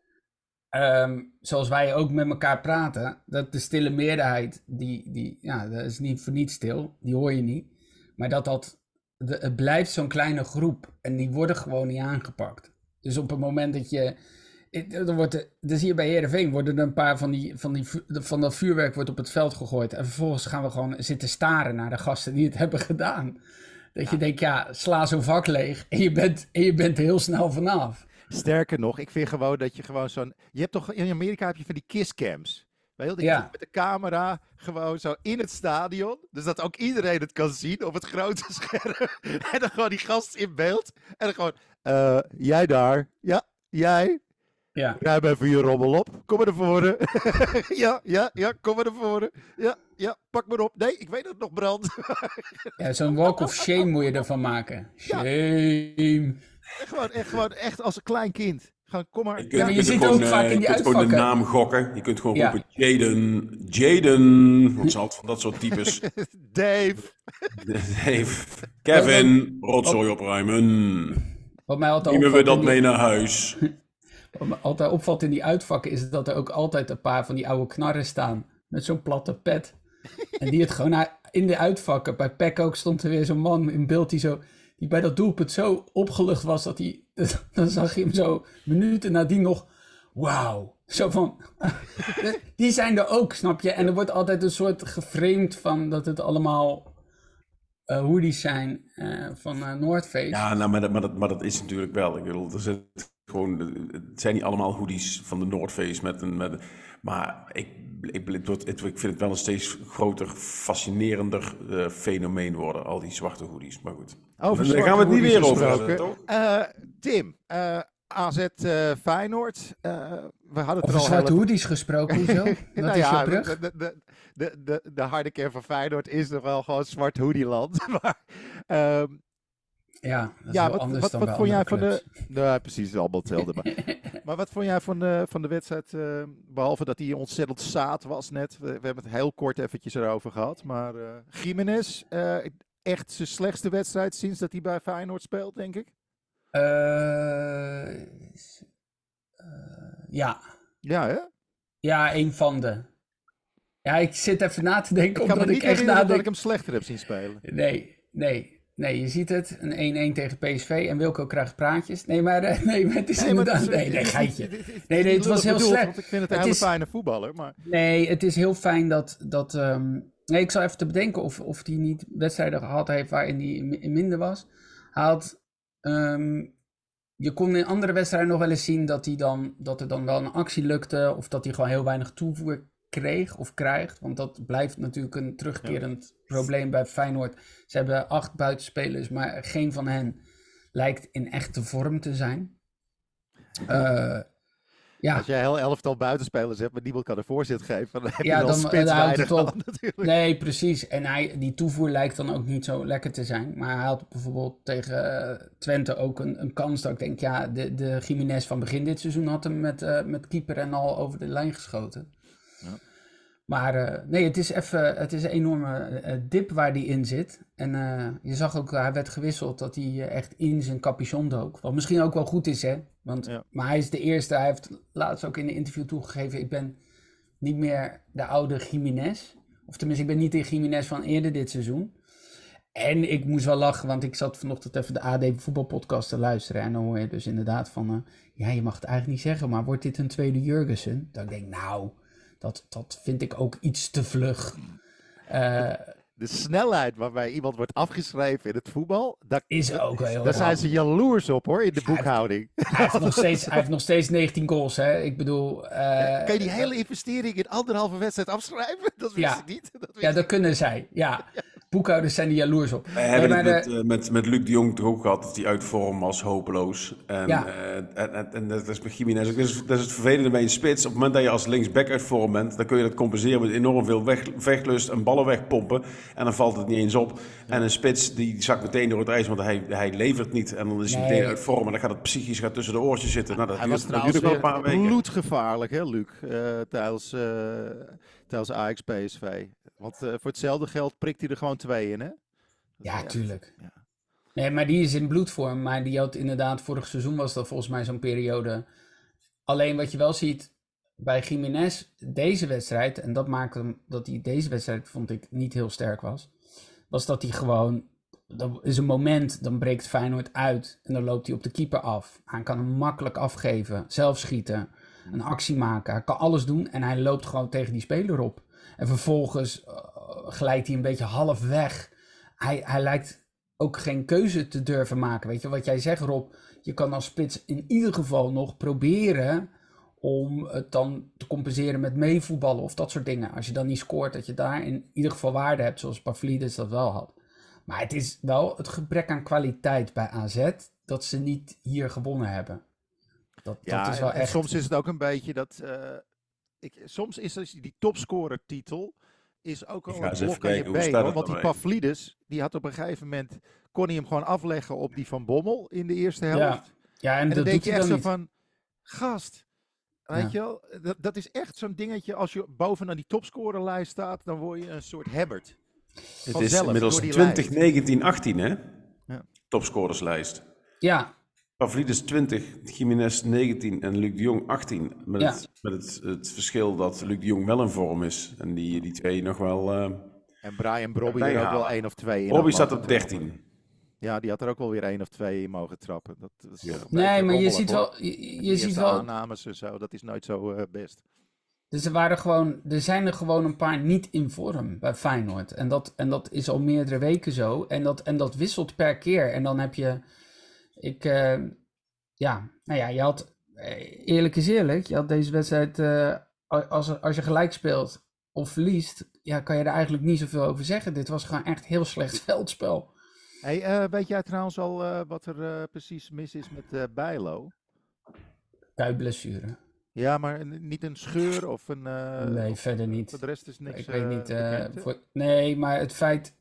D: zoals wij ook met elkaar praten... Dat de stille meerderheid, dat is niet voor niets stil. Die hoor je niet. Maar het blijft zo'n kleine groep. En die worden gewoon niet aangepakt. Dus op het moment dat je... Dus hier bij Heerenveen worden er een paar van dat vuurwerk wordt op het veld gegooid. En vervolgens gaan we gewoon zitten staren naar de gasten die het hebben gedaan. Dat je denkt, ja, sla zo'n vak leeg en je bent er heel snel vanaf.
B: Sterker nog, ik vind gewoon dat je gewoon zo'n... Je hebt toch in Amerika heb je van die kisscams. Weet je, dat
D: Ja.
B: je met de camera gewoon zo in het stadion. Dus dat ook iedereen het kan zien op het grote scherm. En dan gewoon die gast in beeld. En dan gewoon, jij daar. Ja, jij.
D: Ja.
B: Ruim even je rommel op. Kom maar naar voren. ja, kom maar naar voren. Ja, pak maar op. Nee, ik weet dat het nog brandt.
D: Ja, zo'n walk of shame moet je ervan maken. Shame.
B: En gewoon echt als een klein kind. Gewoon, kom maar.
D: Ja, maar je ziet ook vaak in die
C: je kunt gewoon de
D: uitvakken.
C: naam gokken. Je kunt gewoon
D: Ja.
C: roepen Jaden. Wat is altijd van dat soort types.
B: Dave.
C: Dave, Kevin, rotzooi opruimen.
D: Wat mij altijd
C: Nemen we
D: opvalt
C: dat
D: in die-
C: mee naar huis?
D: Wat me altijd opvalt in die uitvakken is dat er ook altijd een paar van die oude knarren staan. Met zo'n platte pet. En die het gewoon in de uitvakken. Bij PEC ook stond er weer zo'n man in beeld die bij dat doelpunt zo opgelucht was dat hij... Dan zag je hem zo minuten nadien nog... Wauw. Zo van... Die zijn er ook, snap je? En er wordt altijd een soort geframed van dat het allemaal... hoodies zijn van Noordface.
C: Ja, nou, maar dat is natuurlijk wel. Ik bedoel, er zit gewoon, het zijn niet allemaal hoodies van de North Face maar ik vind het wel een steeds groter, fascinerender fenomeen worden, al die zwarte hoodies. Maar goed,
B: Over
C: daar gaan we het niet weer over
B: gesproken.
C: hebben, toch?
B: Tim, AZ Feyenoord. We hadden het
D: Over
B: er al
D: zwarte
B: heel
D: hoodies gesproken, hoezo? Wat
B: nou
D: is
B: ja,
D: je brug?
B: de harde kern van Feyenoord is nog wel gewoon zwart hoodieland. Maar
D: Ja, dat is
B: ja,
D: heel anders dan bij
B: wat vond jij
D: andere
B: van de...
D: clubs.
B: Nou, precies, het is allemaal hetzelfde. Maar wat vond jij van de wedstrijd, behalve dat hij ontzettend zaad was net. We hebben het heel kort eventjes erover gehad. Maar Gimenez, echt zijn slechtste wedstrijd sinds dat hij bij Feyenoord speelt, denk ik.
D: Ja.
B: Ja, hè?
D: Ja, een van de. Ja, ik zit even na te denken,
B: Ik kan me
D: omdat
B: niet
D: ik echt
B: herinneren dat
D: nadenk.
B: ik hem slechter heb zien spelen.
D: Nee, je ziet het. Een 1-1 tegen PSV en Wilco krijgt praatjes. Nee, maar het is inderdaad... Nee, geitje. Nee, het was heel slecht.
B: Want ik vind het een
D: Het
B: hele
D: is-
B: fijne voetballer. Maar
D: Nee, het is heel fijn dat nee, ik zal even te bedenken of hij niet wedstrijden gehad heeft waarin hij minder was. Hij had... je kon in andere wedstrijden nog wel eens zien dat er dan wel een actie lukte. Of dat hij gewoon heel weinig toevoer kreeg of krijgt. Want dat blijft natuurlijk een terugkerend probleem bij Feyenoord. Ze hebben 8 buitenspelers, maar geen van hen lijkt in echte vorm te zijn. Ja.
B: als jij heel elftal buitenspelers hebt, maar niemand kan een voorzet geven, dan heb je
D: Ja,
B: wel
D: dan
B: spits
D: houdt
B: weinig
D: het op.
B: aan, natuurlijk.
D: Nee, precies. En die toevoer lijkt dan ook niet zo lekker te zijn. Maar hij had bijvoorbeeld tegen Twente ook een kans dat ik denk, ja, de Gimenez van begin dit seizoen had hem met keeper en al over de lijn geschoten.
B: Ja.
D: Maar nee, het is een enorme dip waar die in zit. En je zag ook, hij werd gewisseld, dat hij echt in zijn capuchon dook. Wat misschien ook wel goed is, hè. Maar hij is de eerste, hij heeft laatst ook in een interview toegegeven, ik ben niet meer de oude Gimenez. Of tenminste, ik ben niet de Gimenez van eerder dit seizoen. En ik moest wel lachen, want ik zat vanochtend even de AD voetbalpodcast te luisteren. En dan hoor je dus inderdaad van, ja, je mag het eigenlijk niet zeggen, maar wordt dit een tweede Jurgensen? Dan denk ik, nou, dat vind ik ook iets te vlug.
B: De snelheid waarbij iemand wordt afgeschreven in het voetbal,
D: Is ook wel heel
B: daar zijn
D: rap.
B: ze jaloers op, hoor, in de boekhouding.
D: Hij heeft nog steeds 19 goals, hè. Ik bedoel...
B: Kan je die hele investering in 1,5 wedstrijd afschrijven? Dat wist
D: Ja.
B: ik niet.
D: Ja, dat kunnen zij. Ja, boekhouders zijn er jaloers op.
C: We hebben
D: maar
C: het met Luc de Jong toch ook gehad, dat hij uit vorm was, hopeloos. En,
D: Ja.
C: en dat is met Gimenez ook. Dat is het vervelende bij een spits. Op het moment dat je als linksback uit vorm bent, dan kun je dat compenseren met enorm veel vechtlust en ballen wegpompen. En dan valt het niet eens op. En een spits die zakt meteen door het ijs, want hij levert niet. En dan is hij
D: Nee.
C: meteen uit vorm en dan gaat het psychisch tussen de oortjes zitten. Nou, dat
B: Hij was
C: duurt ook wel
B: trouwens
C: een paar weken.
B: bloedgevaarlijk, hè, Luc, tijdens Ajax PSV. Want voor hetzelfde geld prikt hij er gewoon 2 in, hè?
D: Ja,
B: echt-
D: tuurlijk.
B: ja.
D: Nee, maar die is in bloedvorm. Maar die had inderdaad, vorig seizoen was dat volgens mij zo'n periode. Alleen wat je wel ziet bij Gimenez, deze wedstrijd, en dat maakte hem dat hij deze wedstrijd, vond ik, niet heel sterk was dat hij gewoon, dat is een moment, dan breekt Feyenoord uit en dan loopt hij op de keeper af. Hij kan hem makkelijk afgeven, zelf schieten, een actie maken. Hij kan alles doen en hij loopt gewoon tegen die speler op. En vervolgens glijdt hij een beetje half weg. Hij lijkt ook geen keuze te durven maken. Weet je wat jij zegt, Rob? Je kan als spits in ieder geval nog proberen om het dan te compenseren met meevoetballen of dat soort dingen. Als je dan niet scoort, dat je daar in ieder geval waarde hebt, zoals Pavlidis dat wel had. Maar het is wel het gebrek aan kwaliteit bij AZ dat ze niet hier gewonnen hebben. Dat is wel
B: en
D: echt...
B: soms is het ook een beetje dat... soms is dus die topscorer-titel is ook al
C: Ik ga
B: een
C: eens even
B: blok aan je
C: kijken, hoe
B: been.
C: staat
B: Hoor.
C: het
B: Want die
C: ermee?
B: Pavlidis, die had op een gegeven moment... kon hij hem gewoon afleggen op die van Bommel in de eerste helft.
D: Ja, en
B: En dan
D: dat
B: denk
D: doet
B: je
D: hij
B: echt
D: dan
B: zo
D: niet.
B: van... Gast, weet je wel? Dat is echt zo'n dingetje. Als je bovenaan die topscorerlijst staat, dan word je een soort Hebbert.
C: Het is
B: Vanzelf,
C: inmiddels
B: door die
C: 20,
B: lijst.
C: 19, 18, hè?
B: Ja.
C: Topscorerslijst.
D: Ja,
C: Pavlidis 20, Gimenez 19 en Luc de Jong 18. Met,
D: Ja.
C: het verschil dat Luc de Jong wel in vorm is. En die twee nog wel...
B: En Brian Brobby
C: Erbij
B: er ook wel
C: halen.
B: 1 of 2 in.
C: Robbie
B: had
C: staat
B: mogen
C: op
B: trappen.
C: 13.
B: Ja, die had er ook wel weer 1 of 2 in mogen trappen. Dat is
C: Ja.
B: toch een
D: nee,
B: beetje
D: maar je
B: rommelig,
D: ziet
B: hoor.
D: wel...
B: Die
D: Je ziet
B: eerste
D: wel
B: aannames en zo, dat is nooit zo best.
D: Dus er zijn er gewoon een paar niet in vorm bij Feyenoord. En dat is al meerdere weken zo. En dat wisselt per keer. En dan heb je... Nou ja, je had, eerlijk is eerlijk, je had deze wedstrijd, als je gelijk speelt of verliest, ja, kan je er eigenlijk niet zoveel over zeggen. Dit was gewoon echt heel slecht veldspel.
B: Hey, weet jij trouwens al wat er precies mis is met Bijlo?
D: Kuitblessure.
B: Ja, maar niet een scheur of een...
D: Nee, verder niet.
B: Voor de rest is niks
D: Ik weet niet.
B: bekend, hè?
D: Nee, maar het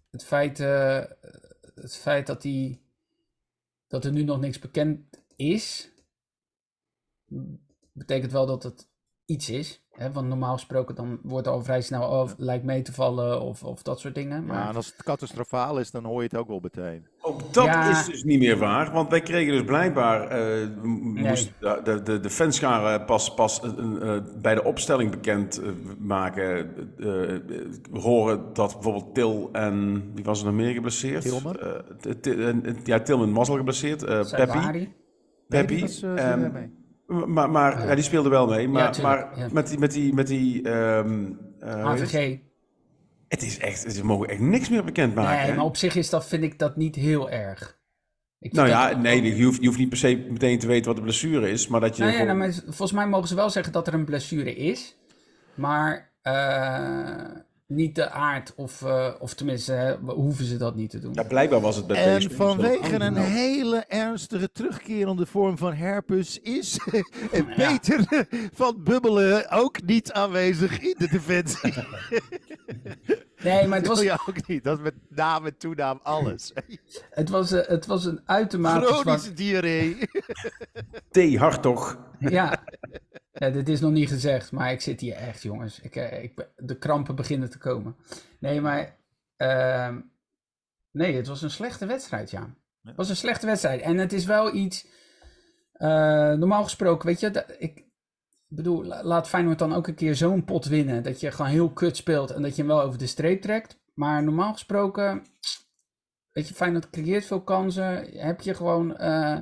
D: feit dat er nu nog niks bekend is, betekent wel dat het iets is. Hè? Want normaal gesproken dan wordt al vrij snel lijkt mee te vallen of dat soort dingen. Maar
B: Ja, en als het catastrofaal is, dan hoor je het ook wel meteen.
C: Ook dat
D: Ja.
C: is dus niet meer waar, want wij kregen dus blijkbaar, moesten de fanscharen pas bij de opstelling bekend maken, horen dat bijvoorbeeld Til en, wie was er nog meer geblesseerd?
B: Tilman?
C: Ja, Tilman Mazzel geblesseerd, Peppi.
D: Saibari.
C: Peppi.
B: Nee, die was mee.
C: Maar ja, die speelde wel mee, maar,
D: tuurlijk, ja.
C: met die
D: AVG.
C: ze mogen echt niks meer bekend maken.
D: Nee,
C: hè?
D: maar op zich vind ik dat niet heel erg. Ik
C: Nou
D: vind
C: ja,
D: dat-
C: nee, je hoeft niet per se meteen te weten wat de blessure is, maar dat je
D: Nou ja,
C: gewoon-
D: nou, maar volgens mij mogen ze wel zeggen dat er een blessure is. Maar niet de aard of tenminste hoeven ze dat niet te doen.
C: Ja, blijkbaar was het bij
B: En
C: PSV.
B: vanwege een hele ernstige terugkerende vorm van herpes is Peter van Bubbelen ook niet aanwezig in de defensie.
D: Nee, maar het
B: Dat
D: was,
B: wil je ook niet. Dat is met naam en toenaam alles.
D: het was een uitermate zwak...
B: Chronische diarree.
C: T. Hartog.
D: Ja. Ja, dit is nog niet gezegd, maar ik zit hier echt, jongens. De krampen beginnen te komen. Nee, maar... nee, het was een slechte wedstrijd, ja. Het was een slechte wedstrijd. En het is wel iets... normaal gesproken, weet je... Ik bedoel, laat Feyenoord dan ook een keer zo'n pot winnen. Dat je gewoon heel kut speelt en dat je hem wel over de streep trekt. Maar normaal gesproken... Weet je, Feyenoord creëert veel kansen. Heb je gewoon...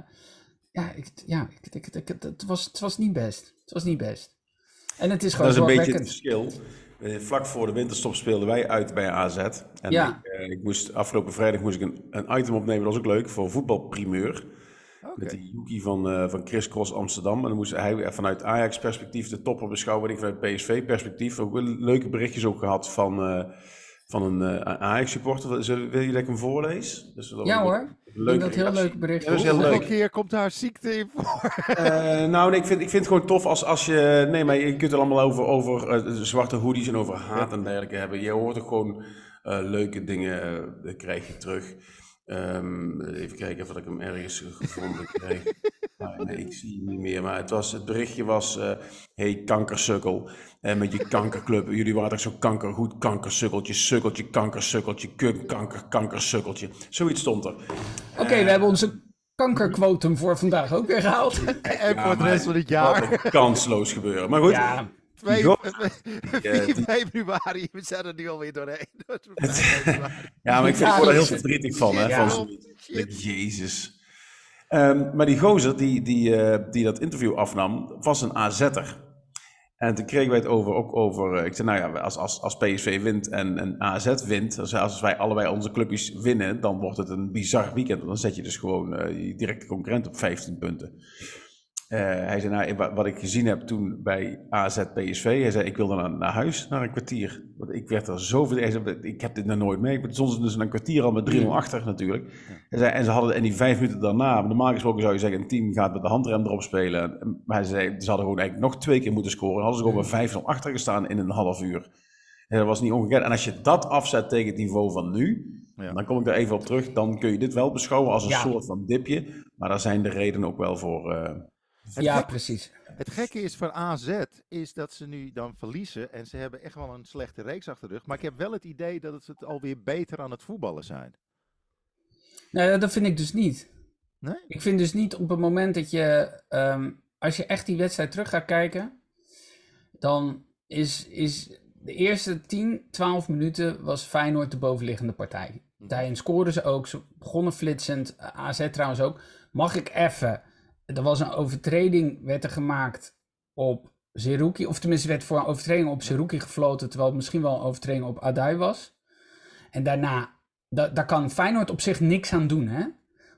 D: het was niet best. Het was niet best. En het is
C: Dat
D: gewoon
C: is een beetje het
D: zorgwekkend.
C: verschil. Vlak voor de winterstop speelden wij uit bij AZ. En
D: Ja.
C: afgelopen vrijdag moest ik een item opnemen, dat was ook leuk, voor voetbalprimeur. Met die Yuki van Chris Cross Amsterdam. En dan moest hij vanuit Ajax-perspectief de topper beschouwen. En ik vanuit PSV-perspectief. Ook wel leuke berichtjes ook gehad van een Ajax-supporter. Wil je dat ik hem voorlees? Dus dat
D: Ja
C: was
D: hoor. Ik vind dat heel leuk bericht.
C: Ja, dat is heel
B: Hoeveel
C: leuk.
B: keer komt daar ziekte in voor?
C: Nou, nee, ik vind het gewoon tof als je... Nee, maar je kunt het allemaal over zwarte hoodies en over haat en dergelijke hebben. Je hoort ook gewoon leuke dingen, krijg je terug. Even kijken of ik hem ergens gevonden krijg. Nee, ik zie hem niet meer. Maar het berichtje was... hey, kankersukkel. Met je kankerclub. Jullie waren toch zo kankergoed. Kankersukkeltje, sukkeltje, kankersukkeltje. Kankersukkeltje. Zoiets stond er.
D: Oké, we hebben onze kankerquotum voor vandaag ook weer gehaald.
B: En voor de rest van het
C: Wat
B: jaar.
C: een kansloos gebeuren. Maar goed,
D: Ja,
B: 4
C: Ja, die-
B: februari, we zijn er nu alweer doorheen.
C: ja, maar ik vind
D: Ja,
C: er wel heel
D: dat is-
C: verdrietig van. Hè,
D: Ja.
C: van Jezus. Maar die gozer die dat interview afnam, was een AZ'er. En toen kregen wij het over ik zei, nou ja, als PSV wint en AZ wint, als wij allebei onze clubjes winnen, dan wordt het een bizar weekend. Want dan zet je dus gewoon je directe concurrent op 15 punten. Hij zei, nou, wat ik gezien heb toen bij AZ PSV, hij zei, ik wilde naar huis, naar een kwartier. Want ik werd er zoveel, hij zei, ik heb dit nog nooit mee. Soms dus een kwartier al met 3-0 achter natuurlijk. Hij zei, en ze hadden in die 5 minuten daarna, normaal gesproken zou je zeggen, een team gaat met de handrem erop spelen. Maar hij zei, ze hadden gewoon eigenlijk nog 2 keer moeten scoren. Hadden ze gewoon met 5-0 achter gestaan in een half uur. En dat was niet ongekend. En als je dat afzet tegen het niveau van nu,
B: Ja.
C: dan kom ik daar even op terug, dan kun je dit wel beschouwen als een
D: Ja.
C: soort van dipje. Maar daar zijn de redenen ook wel voor...
D: ja, precies.
B: Het gekke is van AZ is dat ze nu dan verliezen en ze hebben echt wel een slechte reeks achter de rug. Maar ik heb wel het idee dat ze het alweer beter aan het voetballen zijn.
D: Nou, dat vind ik dus niet.
B: Nee?
D: Ik vind dus niet op het moment dat je, als je echt die wedstrijd terug gaat kijken, dan is de eerste 10, 12 minuten was Feyenoord de bovenliggende partij. Daarin scoren ze ook, ze begonnen flitsend, AZ trouwens ook. Mag ik even, er was een overtreding, werd er gemaakt op Zerouki, of tenminste werd voor een overtreding op Zerouki gefloten, terwijl het misschien wel een overtreding op Adai was. En daarna, daar kan Feyenoord op zich niks aan doen, hè.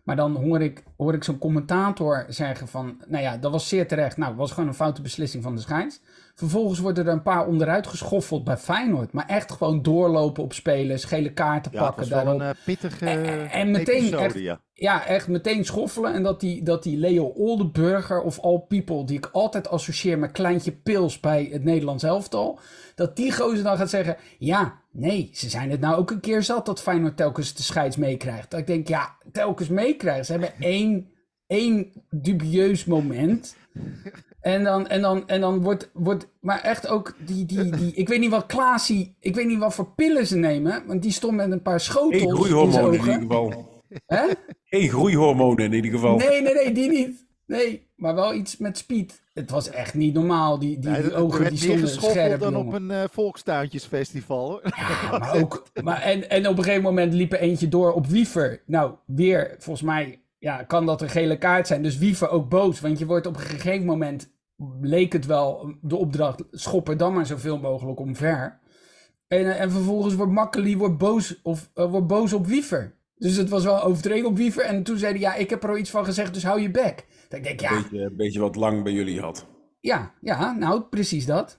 D: Maar dan hoor ik zo'n commentator zeggen van... Nou ja, dat was zeer terecht. Nou, het was gewoon een foute beslissing van de scheids. Vervolgens worden er een paar onderuit geschoffeld bij Feyenoord. Maar echt gewoon doorlopen op spelers, gele kaarten
B: Ja, het
D: pakken.
B: was wel
D: daarop.
B: een pittige
D: En meteen
B: episode,
D: echt,
B: ja.
D: ja, echt meteen schoffelen. En dat die Leo Oldenburger of All People, die ik altijd associeer met Kleintje Pils bij het Nederlands elftal, dat die gozer dan gaat zeggen, ja, nee, ze zijn het nou ook een keer zat dat Feyenoord telkens de scheids meekrijgt. Dat ik denk, ja, telkens meekrijgen. Ze hebben één dubieus moment. En dan wordt maar echt ook die ik weet niet wat Klaasie, ik weet niet wat voor pillen ze nemen, want die stond met een paar schotels
C: Geen
D: in zijn
C: groeihormonen in
D: ogen.
C: ieder geval.
D: Hè?
C: Geen groeihormonen in ieder geval.
D: Nee, die niet. Nee, maar wel iets met speed. Het was echt niet normaal. Die ogen die stonden scherp.
B: dan
D: jongen.
B: op een volkstuintjesfestival, hoor.
D: Ja, maar ook. En op een gegeven moment liep er eentje door op Wiever. Nou, weer, volgens mij kan dat een gele kaart zijn. Dus Wiever ook boos. Want je wordt op een gegeven moment, leek het wel de opdracht, schoppen dan maar zoveel mogelijk omver. En vervolgens wordt Makkeli wordt boos op Wiever. Dus het was wel een overtreding op Wiever. En toen zei hij, ja, ik heb er al iets van gezegd, dus hou je bek. Dat ik denk, ja,
C: Een beetje wat lang bij jullie had.
D: ja, nou, precies dat.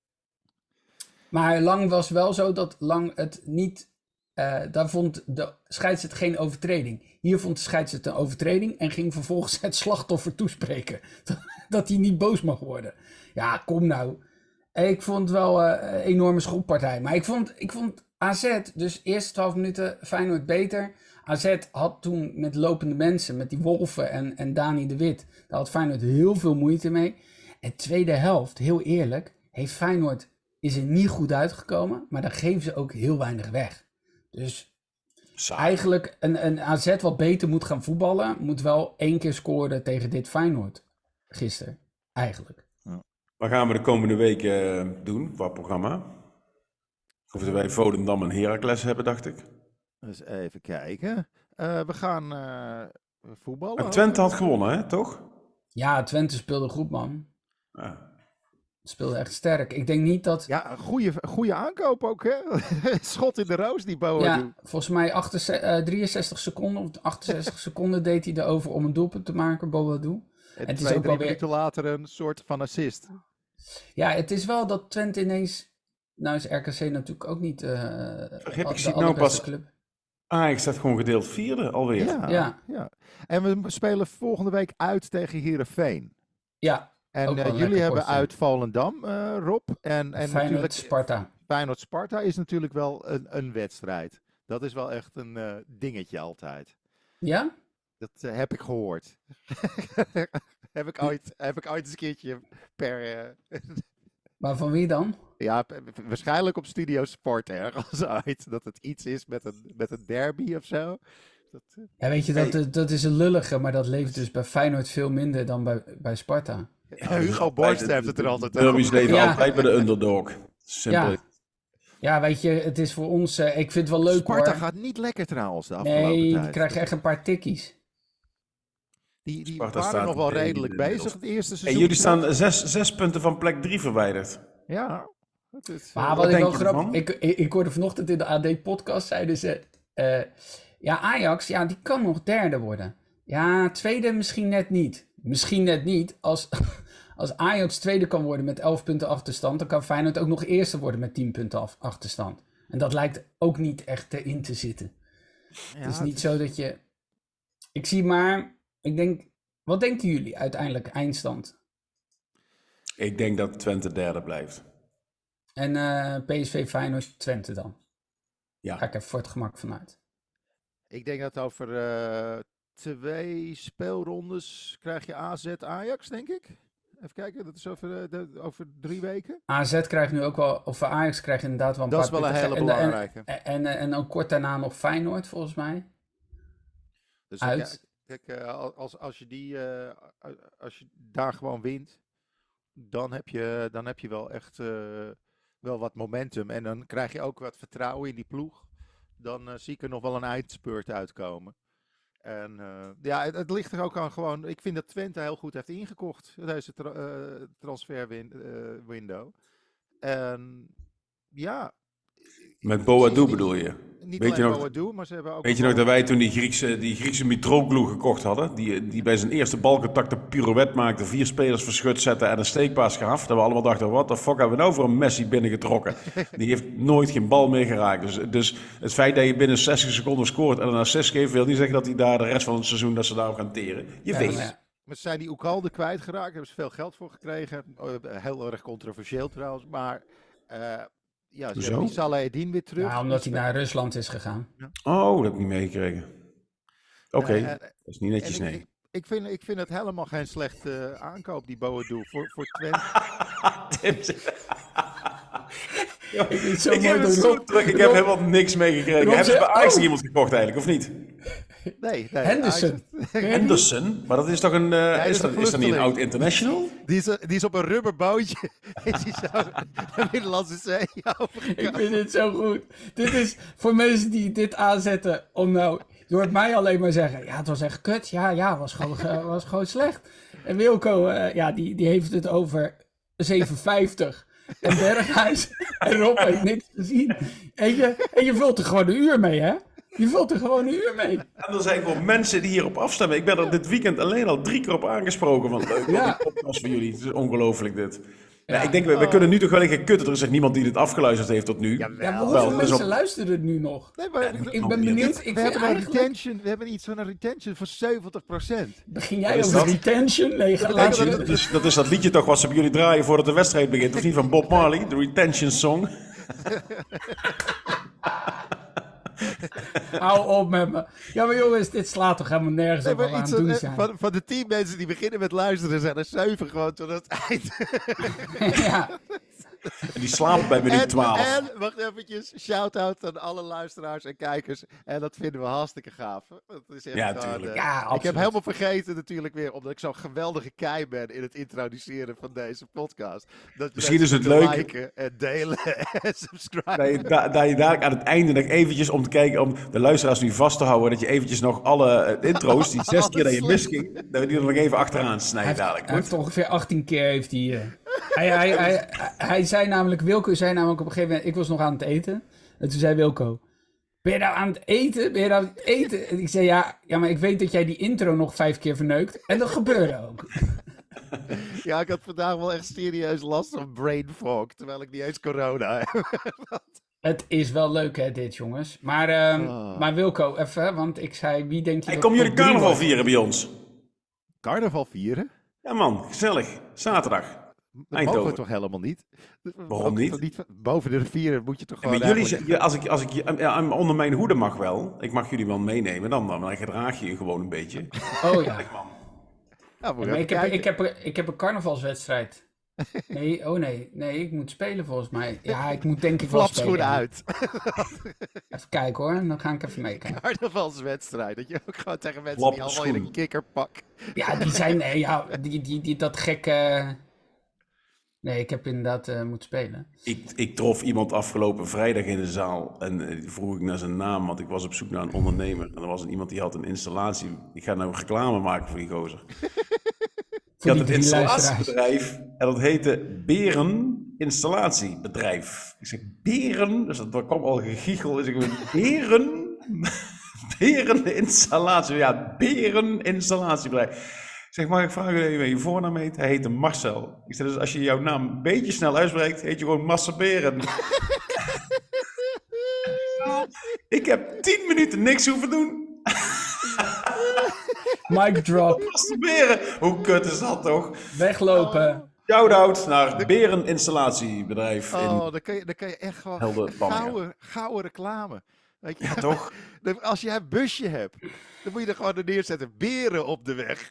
D: Maar Lang was wel zo dat Lang het niet... daar vond de scheidsrechter geen overtreding. Hier vond de scheidsrechter een overtreding en ging vervolgens het slachtoffer toespreken. Dat hij niet boos mag worden. Ja, kom nou. Ik vond het wel een enorme schoppartij. Maar ik vond AZ, dus eerste 12 minuten Feyenoord beter. AZ had toen met lopende mensen, met die Wolven en Dani de Wit, daar had Feyenoord heel veel moeite mee. En tweede helft, heel eerlijk, is er niet goed uitgekomen, maar dan geven ze ook heel weinig weg. Dus eigenlijk een AZ wat beter moet gaan voetballen, moet wel 1 keer scoren tegen dit Feyenoord gisteren, eigenlijk.
C: Wat gaan we de komende weken doen qua programma? Of wij Volendam en Heracles hebben, dacht ik.
B: Dus even kijken. We gaan voetballen.
C: Maar Twente had gewonnen, hè, toch?
D: Ja, Twente speelde goed, man.
C: Ja.
D: Speelde echt sterk. Ik denk niet dat...
B: Ja, een goede aankoop ook, hè? Schot in de roos die Boa doet.
D: Volgens mij 63 seconden of 68 seconden deed hij erover om een doelpunt te maken, Boadu.
B: En
D: het is
B: 2-3
D: ook wel weer...
B: minuten later een soort van assist.
D: Ja, het is wel dat Twente ineens... Nou is RKC natuurlijk ook niet
C: Ik zie
D: de
C: nou
D: allerbeste
C: pas...
D: club.
C: Ik staat gewoon gedeeld 4e alweer.
D: Ja.
B: En we spelen volgende week uit tegen Heerenveen.
D: Ja.
B: En
D: ook wel een
B: jullie
D: lekker
B: hebben
D: potje.
B: uit Volendam, Rob. En natuurlijk
D: Sparta.
B: Feyenoord-Sparta is natuurlijk wel een wedstrijd. Dat is wel echt een dingetje altijd.
D: Ja?
B: Dat heb ik gehoord. heb ik ooit eens een keertje per...
D: Maar van wie dan?
B: Ja, waarschijnlijk op Studio Sport ergens uit. Dat het iets is met een derby of zo.
D: Ja, weet je, dat is een lullige, maar dat leeft dus bij Feyenoord veel minder dan bij Sparta.
B: Hugo Borst heeft het er altijd
C: Derby's leven
D: Ja.
C: altijd bij de underdog. Simpel.
D: Ja. Ja, weet je, het is voor ons... ik vind het wel leuk,
B: Sparta
D: hoor.
B: gaat niet lekker trouwens de afgelopen
D: Nee,
B: tijd.
D: die krijgen echt een paar tikkies.
B: Die
C: Sparta
B: waren
C: staat
B: nog wel
C: tegen
B: redelijk
C: de
B: bezig
C: middels.
B: het eerste
C: En
B: seizoen.
C: jullie staan 6 punten van plek 3 verwijderd.
B: Ja. Dat is,
D: Maar
C: wat
D: wat ik
C: denk
D: wel
C: je
D: grappig...
C: ervan?
D: Ik hoorde vanochtend in de AD-podcast, zeiden ze... ja, Ajax, ja, die kan nog derde worden. Ja, tweede misschien net niet. Misschien net niet. Als Ajax tweede kan worden met 11 punten achterstand, dan kan Feyenoord ook nog eerste worden met 10 punten achterstand. En dat lijkt ook niet echt erin te zitten. Het is niet zo dat je... Ik zie maar... Ik denk... Wat denken jullie uiteindelijk eindstand?
C: Ik denk dat Twente derde blijft.
D: En PSV, Feyenoord, Twente dan?
C: Ja.
D: Ga ik even voor het gemak vanuit.
B: Ik denk dat over 2 speelrondes krijg je AZ Ajax, denk ik. Even kijken, dat is over 3 weken.
D: AZ krijgt nu ook wel... Of Ajax krijgt inderdaad wel een
B: Dat
D: paar
B: is wel een
D: punten.
B: hele belangrijke.
D: En dan kort daarna nog Feyenoord, volgens mij.
B: Dus
D: Uit.
B: kijk, als je daar gewoon wint, dan heb je wel echt wel wat momentum. En dan krijg je ook wat vertrouwen in die ploeg. Dan zie ik er nog wel een eindspurt uitkomen. En het ligt er ook aan gewoon... Ik vind dat Twente heel goed heeft ingekocht, deze transferwindow. En ja,
C: Met Boadu bedoel je?
B: Niet
C: Weet je
B: alleen
C: nog-
B: Boadu, maar ze hebben ook...
C: Weet je nog dat wij toen die Griekse Mitroglou gekocht hadden? Die bij zijn eerste balcontact een pirouette maakte, 4 spelers verschut zette en een steekpaas gaf. Dat we allemaal dachten, wat de fuck hebben we nou voor een Messi binnengetrokken? Die heeft nooit geen bal meer geraakt. Dus het feit dat je binnen 60 seconden scoort en een assist geeft, wil niet zeggen dat hij daar de rest van het seizoen dat ze daarop gaan teren. Je weet.
D: Ja.
B: Maar ze zijn die Oekalde kwijtgeraakt, hebben ze veel geld voor gekregen. Heel erg controversieel trouwens, maar... ja, ze
C: Hoezo?
B: hebben die Salahedin weer terug.
D: Ja, omdat hij naar Rusland is gegaan.
C: Oh, dat heb ik niet meegekregen. Oké, dat is niet netjes,
B: En
C: nee.
B: ik vind het helemaal geen slechte aankoop, die Boadu, voor Twente.
D: Ik vind het zo
C: Ik
D: mooi
C: heb het
D: dat
C: zo
D: Rob-
C: druk, ik heb helemaal niks meegekregen.
D: Rob
C: Hebben ze bij
D: zei,
C: Ajax
D: oh.
C: iemand gekocht eigenlijk, of niet?
B: Nee,
D: Henderson.
C: Henderson? Maar dat is toch een...
B: dat is een
C: is dat niet een
B: vluchteling.
C: oud international?
B: Die is op een rubberbootje. Is hij zo de Middellandse Zee overgekomen.
D: Ik vind dit zo goed. Dit is voor mensen die dit aanzetten om nou... Je hoort mij alleen maar zeggen, ja, het was echt kut. Ja, was gewoon slecht. En Wilco, die heeft het over 7,50. En Berghuis en Rob heeft niks gezien. En je vult er gewoon een uur mee, hè? Je vult er gewoon een uur mee.
C: En er zijn gewoon mensen die hierop afstemmen. Ik ben er dit weekend alleen al 3 keer op aangesproken. Van leuk, wat een podcast van jullie. Het is ongelooflijk dit. Ja, ik denk, we kunnen nu toch wel een keer kutten. Er is echt niemand die dit afgeluisterd heeft tot nu.
D: Ja, maar
B: Jawel.
D: hoeveel
C: Wel, dus
D: mensen
C: op-
D: luisteren het nu nog?
B: Nee, maar
D: Ik ben benieuwd. Ik
B: we
D: vind
B: hebben
D: eigenlijk...
B: we hebben iets van een retention van 70%.
D: Begin jij
C: Wat is
D: over
C: dat?
D: retention? Nee, laat
C: Retention, dat is dat liedje toch wat ze bij jullie draaien voordat de wedstrijd begint. Of niet van Bob Marley, de Retention Song.
D: Hou op met me. Ja, maar jongens, dit slaat toch helemaal nergens
B: Nee,
D: op wat
B: maar
D: we aan
B: iets
D: het doen zijn.
B: van de 10 mensen die beginnen met luisteren zijn er 7 gewoon tot het eind.
D: Ja,
C: En die slapen bij minuut 12.
B: En, wacht eventjes, shout-out aan alle luisteraars en kijkers. En dat vinden we hartstikke gaaf. Dat is echt
C: Ja,
B: gewoon,
C: tuurlijk.
D: Ja,
B: ik heb
D: absoluut.
B: helemaal vergeten natuurlijk weer, omdat ik zo'n geweldige kei ben in het introduceren van deze podcast. Dat
C: Misschien is het
B: mensen
C: leuk-
B: liken en delen en subscriben.
C: Dat je dadelijk aan het einde nog eventjes om te kijken, om de luisteraars nu vast te houden, dat je eventjes nog alle intro's, die 6 keer dat je misging, dat we die er nog even achteraan snijden dadelijk.
D: hij heeft ongeveer 18 keer heeft hij zei namelijk, Wilco zei namelijk op een gegeven moment, ik was nog aan het eten. En toen zei Wilco, ben je nou aan het eten? Ben je nou aan het eten? En ik zei, ja, maar ik weet dat jij die intro nog 5 keer verneukt. En dat gebeurde ook.
B: Ja, ik had vandaag wel echt serieus last van brain fog, terwijl ik niet eens corona heb.
D: Het is wel leuk hè, dit jongens. Maar, maar Wilco, even, want ik zei, wie denk je...
C: Hey,
D: dat
C: komen jullie
D: top 3
C: carnaval
D: wordt?
C: vieren bij ons?
B: Carnaval vieren?
C: Ja man, gezellig. Zaterdag.
B: Dat mogen we
C: Eindhoven.
B: toch helemaal niet?
C: Waarom
B: Ook
C: niet?
B: toch boven de rivieren moet je toch
C: En
B: gewoon
C: bij jullie,
B: eigenlijk-
C: als ik onder mijn hoede mag wel, ik mag jullie wel meenemen, dan gedraag je je gewoon een beetje.
D: Oh ja.
B: Ja, moet je
D: Maar
B: even kijken.
D: ik heb een carnavalswedstrijd. Nee, ik moet spelen volgens mij. Ja, ik moet denk ik wel spelen.
B: Flapschoen uit.
D: Even kijken hoor, dan ga ik even meekijken.
B: Carnavalswedstrijd. Dat je ook gewoon tegen mensen die allemaal in een
C: Flapschoen.
B: kikkerpak.
D: Ja, die zijn, dat gekke... Nee, ik heb inderdaad moeten spelen.
C: Ik trof iemand afgelopen vrijdag in de zaal en vroeg ik naar zijn naam, want ik was op zoek naar een ondernemer. En er was iemand die had een installatie. Ik ga nou reclame maken voor die gozer. Die had een
D: 3 luisteraars.
C: installatiebedrijf en dat heette Beren Installatiebedrijf. Ik zeg Beren, dus dat kwam al gegiegel. Dus ik zeg Beren, Beren Installatie, ja Beren Installatiebedrijf. Ik zeg, mag ik vragen even je voornaam heet? Hij heette Marcel. Ik zeg, dus als je jouw naam een beetje snel uitspreekt, heet je gewoon Marcel Beren. Ik heb 10 minuten niks hoeven doen.
D: Mic drop,
C: Marcel Beren, hoe kut is dat toch?
D: weglopen.
C: Shout-out naar Beren Installatiebedrijf in
B: Oh, dan kan je echt gewoon gouden reclame. Weet je?
C: Ja, toch?
B: Als je een busje hebt, dan moet je er gewoon neerzetten. Beren op de weg.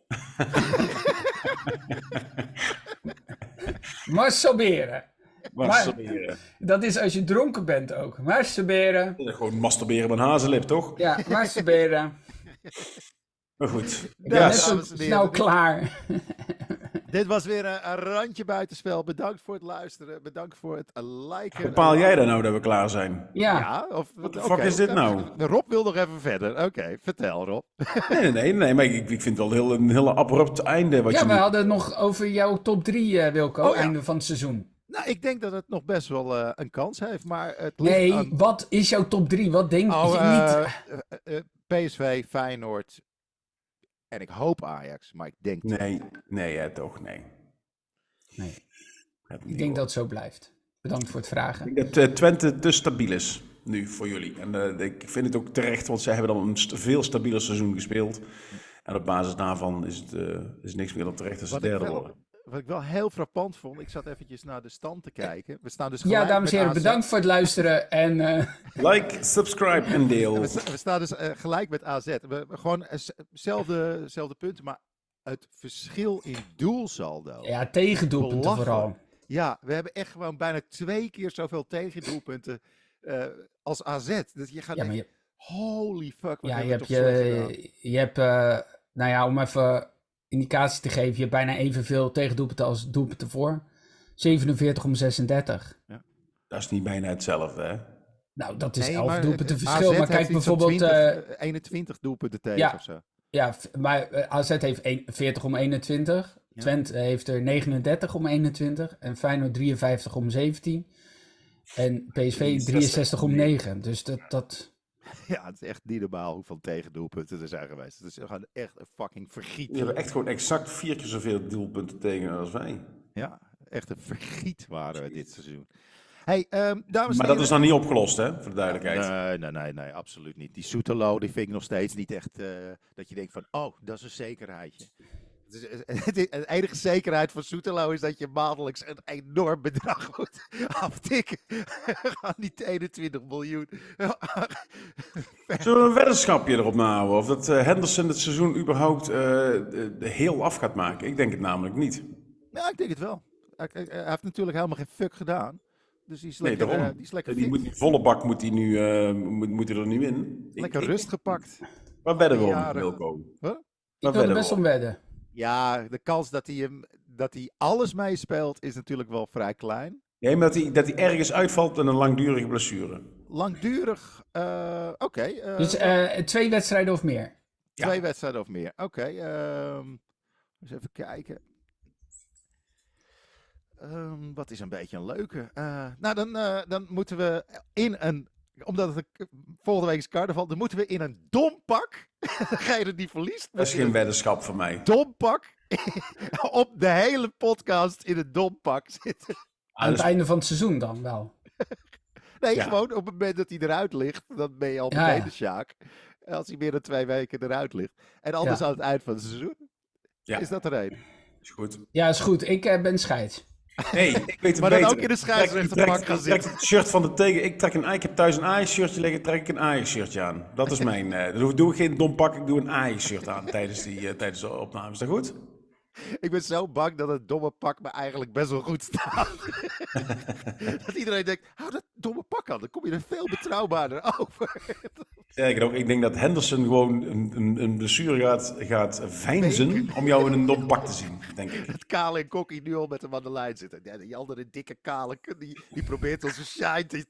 D: Masturberen.
C: Marcel Beren.
D: Dat is als je dronken bent ook. Masturberen.
C: Dat is gewoon masturberen met een hazenlip, toch?
D: Ja, masturberen.
C: Maar goed.
D: Ja,
C: Ja,
D: net zo
B: dames en heren,
D: snel
B: dit-
D: klaar.
B: Dit was weer een randje buitenspel. Bedankt voor het luisteren. Bedankt voor het liken.
C: bepaal jij dan nou dat we klaar zijn?
D: Ja.
B: Ja, of
C: What the fuck is dit nou?
B: Rob wil nog even verder. Oké, vertel Rob.
C: Nee, maar ik vind het wel een heel abrupt einde. Wat
D: Ja,
C: je
D: we
C: nu...
D: hadden het nog over jouw top 3, Wilco,
B: Oh, ja.
D: einde van het seizoen.
B: Nou, ik denk dat het nog best wel een kans heeft, maar het ligt
D: Nee,
B: aan...
D: wat is jouw top 3? Wat denk je niet?
B: PSV, Feyenoord en ik hoop Ajax, maar ik denk...
C: Toch nee.
D: Nee,
C: Gaat niet
D: ik denk
C: worden.
D: dat het zo blijft. Bedankt voor het vragen.
C: Ik denk dat Twente te stabiel is nu voor jullie. En ik vind het ook terecht, want zij hebben dan een veel stabieler seizoen gespeeld. En op basis daarvan is niks meer dan terecht als ze derde worden.
B: Wat ik wel heel frappant vond, ik zat eventjes naar de stand te kijken. We staan dus
D: Ja,
B: gelijk
D: dames en
B: met
D: heren,
B: AZ.
D: bedankt voor het luisteren. En
C: Like, subscribe en deel.
B: We staan dus gelijk met AZ. We gewoon zelfde punten, maar het verschil in doelsaldo.
D: ja, tegendoelpunten
B: Belachelijk.
D: vooral.
B: Ja, we hebben echt gewoon bijna 2 keer zoveel tegendoelpunten als AZ. Dus je gaat
D: Ja, maar
B: denken, holy fuck, wat
D: Ja,
B: hebben we toch slecht gedaan.
D: je hebt nou ja, om even indicatie te geven, je hebt bijna evenveel tegendoelpunten als doelpunten voor. 47 om 36.
C: Dat is niet bijna hetzelfde, hè?
D: Nou, dat is
B: Nee,
D: 11
B: maar
D: doelpunten
B: AZ
D: verschil. Maar
B: heeft
D: kijk
B: iets
D: bijvoorbeeld...
B: van 21 doelpunten tegen
D: ja.
B: of zo.
D: ja, maar AZ heeft 40 om 21.
B: Ja.
D: Twente heeft er 39 om 21. En Feyenoord 53 om 17. En PSV 63 om 9. Dus dat...
B: Ja, het is echt niet normaal hoeveel tegendoelpunten er zijn geweest. Het is gewoon echt een fucking vergiet.
C: Die hebben echt gewoon exact 4 keer zoveel doelpunten tegen als wij.
B: Ja, echt een vergiet waren we dit seizoen. Hey, dames en
C: Maar dat
B: heren.
C: is nog niet opgelost, hè? Voor de duidelijkheid.
B: Nee, absoluut niet. Die Soetelo, die vind ik nog steeds niet echt dat je denkt van, oh, dat is een zekerheidje. De enige zekerheid van Soetelo is dat je maandelijks een enorm bedrag moet aftikken. Gewoon niet 21 miljoen.
C: Zullen we een weddenschapje erop nahouden? Of dat Henderson het seizoen überhaupt heel af gaat maken? Ik denk het namelijk niet.
B: Ja, ik denk het wel. Hij heeft natuurlijk helemaal geen fuck gedaan. Dus die is
C: Nee,
B: lekker,
C: daarom.
B: die is lekker
C: Die
B: fit.
C: moet die volle bak moet hij nu moet hij er nu in.
B: Lekker rust gepakt.
C: Waar wedden we om,
B: Jaren.
C: Wilco?
B: Huh?
C: Waar
D: Ik wil er
C: wedden
D: best
C: we
D: om wedden.
B: Ja, de kans dat hij alles meespeelt is natuurlijk wel vrij klein.
C: Nee, maar dat hij ergens uitvalt en een langdurige blessure.
B: Langdurig, oké.
D: Dus 2 wedstrijden of meer.
B: 2 wedstrijden of meer. Oké, eens even kijken. Wat is een beetje een leuke? Nou, dan moeten we in een... Omdat het volgende week is carnaval, dan moeten we in een dom pak. Degene die verliest.
C: Dat is geen weddenschap voor mij.
B: Dom pak. Op de hele podcast in een dom pak zitten.
D: Aan het einde van het seizoen dan wel.
B: Nee,
C: Ja.
B: gewoon op het moment dat hij eruit ligt, dan ben je al
D: Ja,
B: meteen
D: ja.
B: de Sjaak. Als hij meer dan 2 weken eruit ligt. En anders
D: Ja.
B: aan het eind van het seizoen.
C: Ja,
B: Is dat er een?
C: is goed.
D: Ja, is goed. Ik ben scheids.
C: Nee, ik weet het
B: Maar dan
C: beter.
B: ook in de scheidsrechterpak gaan
C: Ik trek
B: zitten.
C: het shirt van de tegen. Ik heb thuis een Ajax-shirtje liggen, trek ik een Ajax-shirtje aan. Dat is mijn... dan doe ik geen dom pak, ik doe een Ajax-shirt aan tijdens de opname. Is dat goed?
B: Ik ben zo bang dat het domme pak me eigenlijk best wel goed staat. Dat iedereen denkt, hou dat domme pak aan, dan kom je er veel betrouwbaarder over.
C: Sterker nog, ik denk dat Henderson gewoon een blessure gaat veinzen om jou in een dom pak te zien, denk ik.
B: Dat Kale en Kokkie nu al met hem aan de lijn zitten. Ja, die andere dikke Kale, die probeert onze shine te...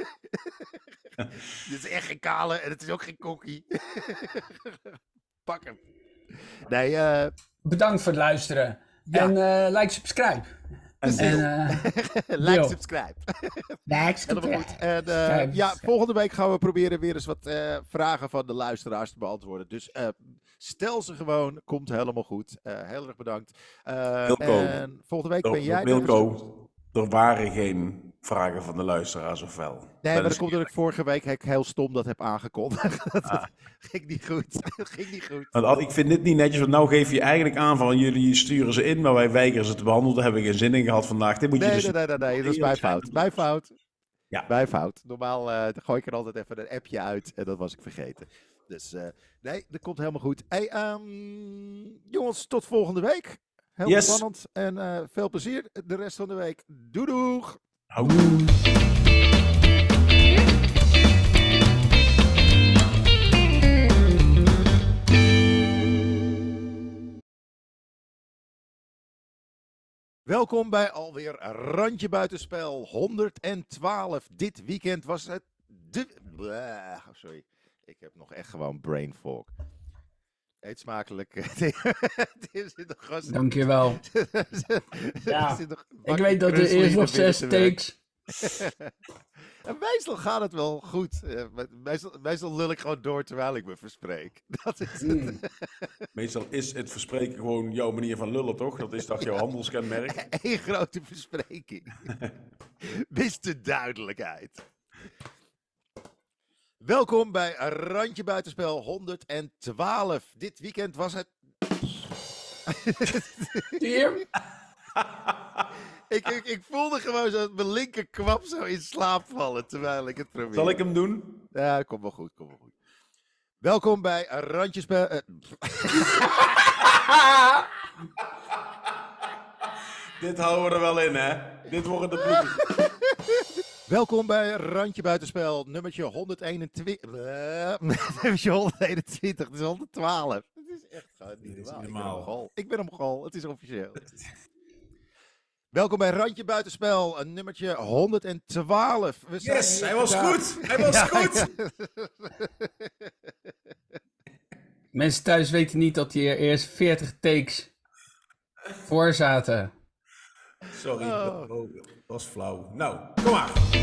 B: Dit is echt geen Kale en het is ook geen Kokkie. Pak hem. Nee,
D: Bedankt voor het luisteren.
B: Ja.
D: En like, subscribe.
C: En
B: like,
D: Deel.
B: subscribe.
D: Like,
B: Helemaal goed. En
D: Subscribe.
B: ja, volgende week gaan we proberen weer eens wat vragen van de luisteraars te beantwoorden. Dus stel ze gewoon, komt helemaal goed. Heel erg bedankt.
C: Wilco.
B: En volgende week ben jij er.
C: Wilco, er waren geen vragen van de luisteraars, of wel?
B: Nee, maar dat komt omdat ik vorige week heel stom dat heb aangekondigd. Dat ging niet goed. Dat ging niet goed.
C: Want ik vind dit niet netjes, want nou geef je eigenlijk aan van jullie sturen ze in, maar wij weigeren ze te behandelen. Daar hebben we geen zin in gehad vandaag. Dit moet je
B: Nee,
C: dus...
B: nee, dat is mijn fout. Mijn fout.
C: Ja.
B: Mijn fout. Normaal gooi ik er altijd even een appje uit en dat was ik vergeten. Dus nee, dat komt helemaal goed. Hey, jongens, tot volgende week. Heel
C: Yes.
B: spannend en veel plezier de rest van de week. Doei doeg!
C: Hou.
B: Welkom bij alweer Randje Buitenspel 112. Dit weekend was het sorry, ik heb nog echt gewoon brain fog. Eet smakelijk. Er zit nog gast.
D: Dankjewel. Ja,
B: Er zit nog
D: ik weet dat er
B: kruisel
D: eerst
B: hier
D: nog
B: naar binnen
D: 6
B: te werken.
D: takes.
B: En meestal gaat het wel goed. Meestal lul ik gewoon door terwijl ik me verspreek. Dat is het.
C: Meestal is het verspreken gewoon jouw manier van lullen, toch? Dat is toch jouw handelskenmerk?
B: Eén grote verspreking. Mis de duidelijkheid. Welkom bij Randje Buitenspel 112. Dit weekend was het...
D: Hier?
B: Ik voelde gewoon zo mijn linker kwap zo in slaap vallen terwijl ik het probeerde.
C: Zal ik hem doen?
B: Ja, kom wel goed, kom wel goed. Welkom bij Randjespel...
C: Dit houden we er wel in, hè? Dit worden de bloepers.
B: Welkom bij Randje Buitenspel, nummertje 121. Nummertje 121, het is 112. Het is echt gewoon niet
C: Dit is
B: normaal.
C: niet
B: Ik ben op goal, het is officieel. Welkom bij Randje Buitenspel, een nummertje 112. We zijn
C: Yes,
B: hier
C: hij was
B: vandaag-
C: goed! Hij was goed!
D: Mensen thuis weten niet dat hier eerst 40 takes voor zaten.
C: Sorry,
B: Oh.
C: dat was flauw. Nou, kom maar.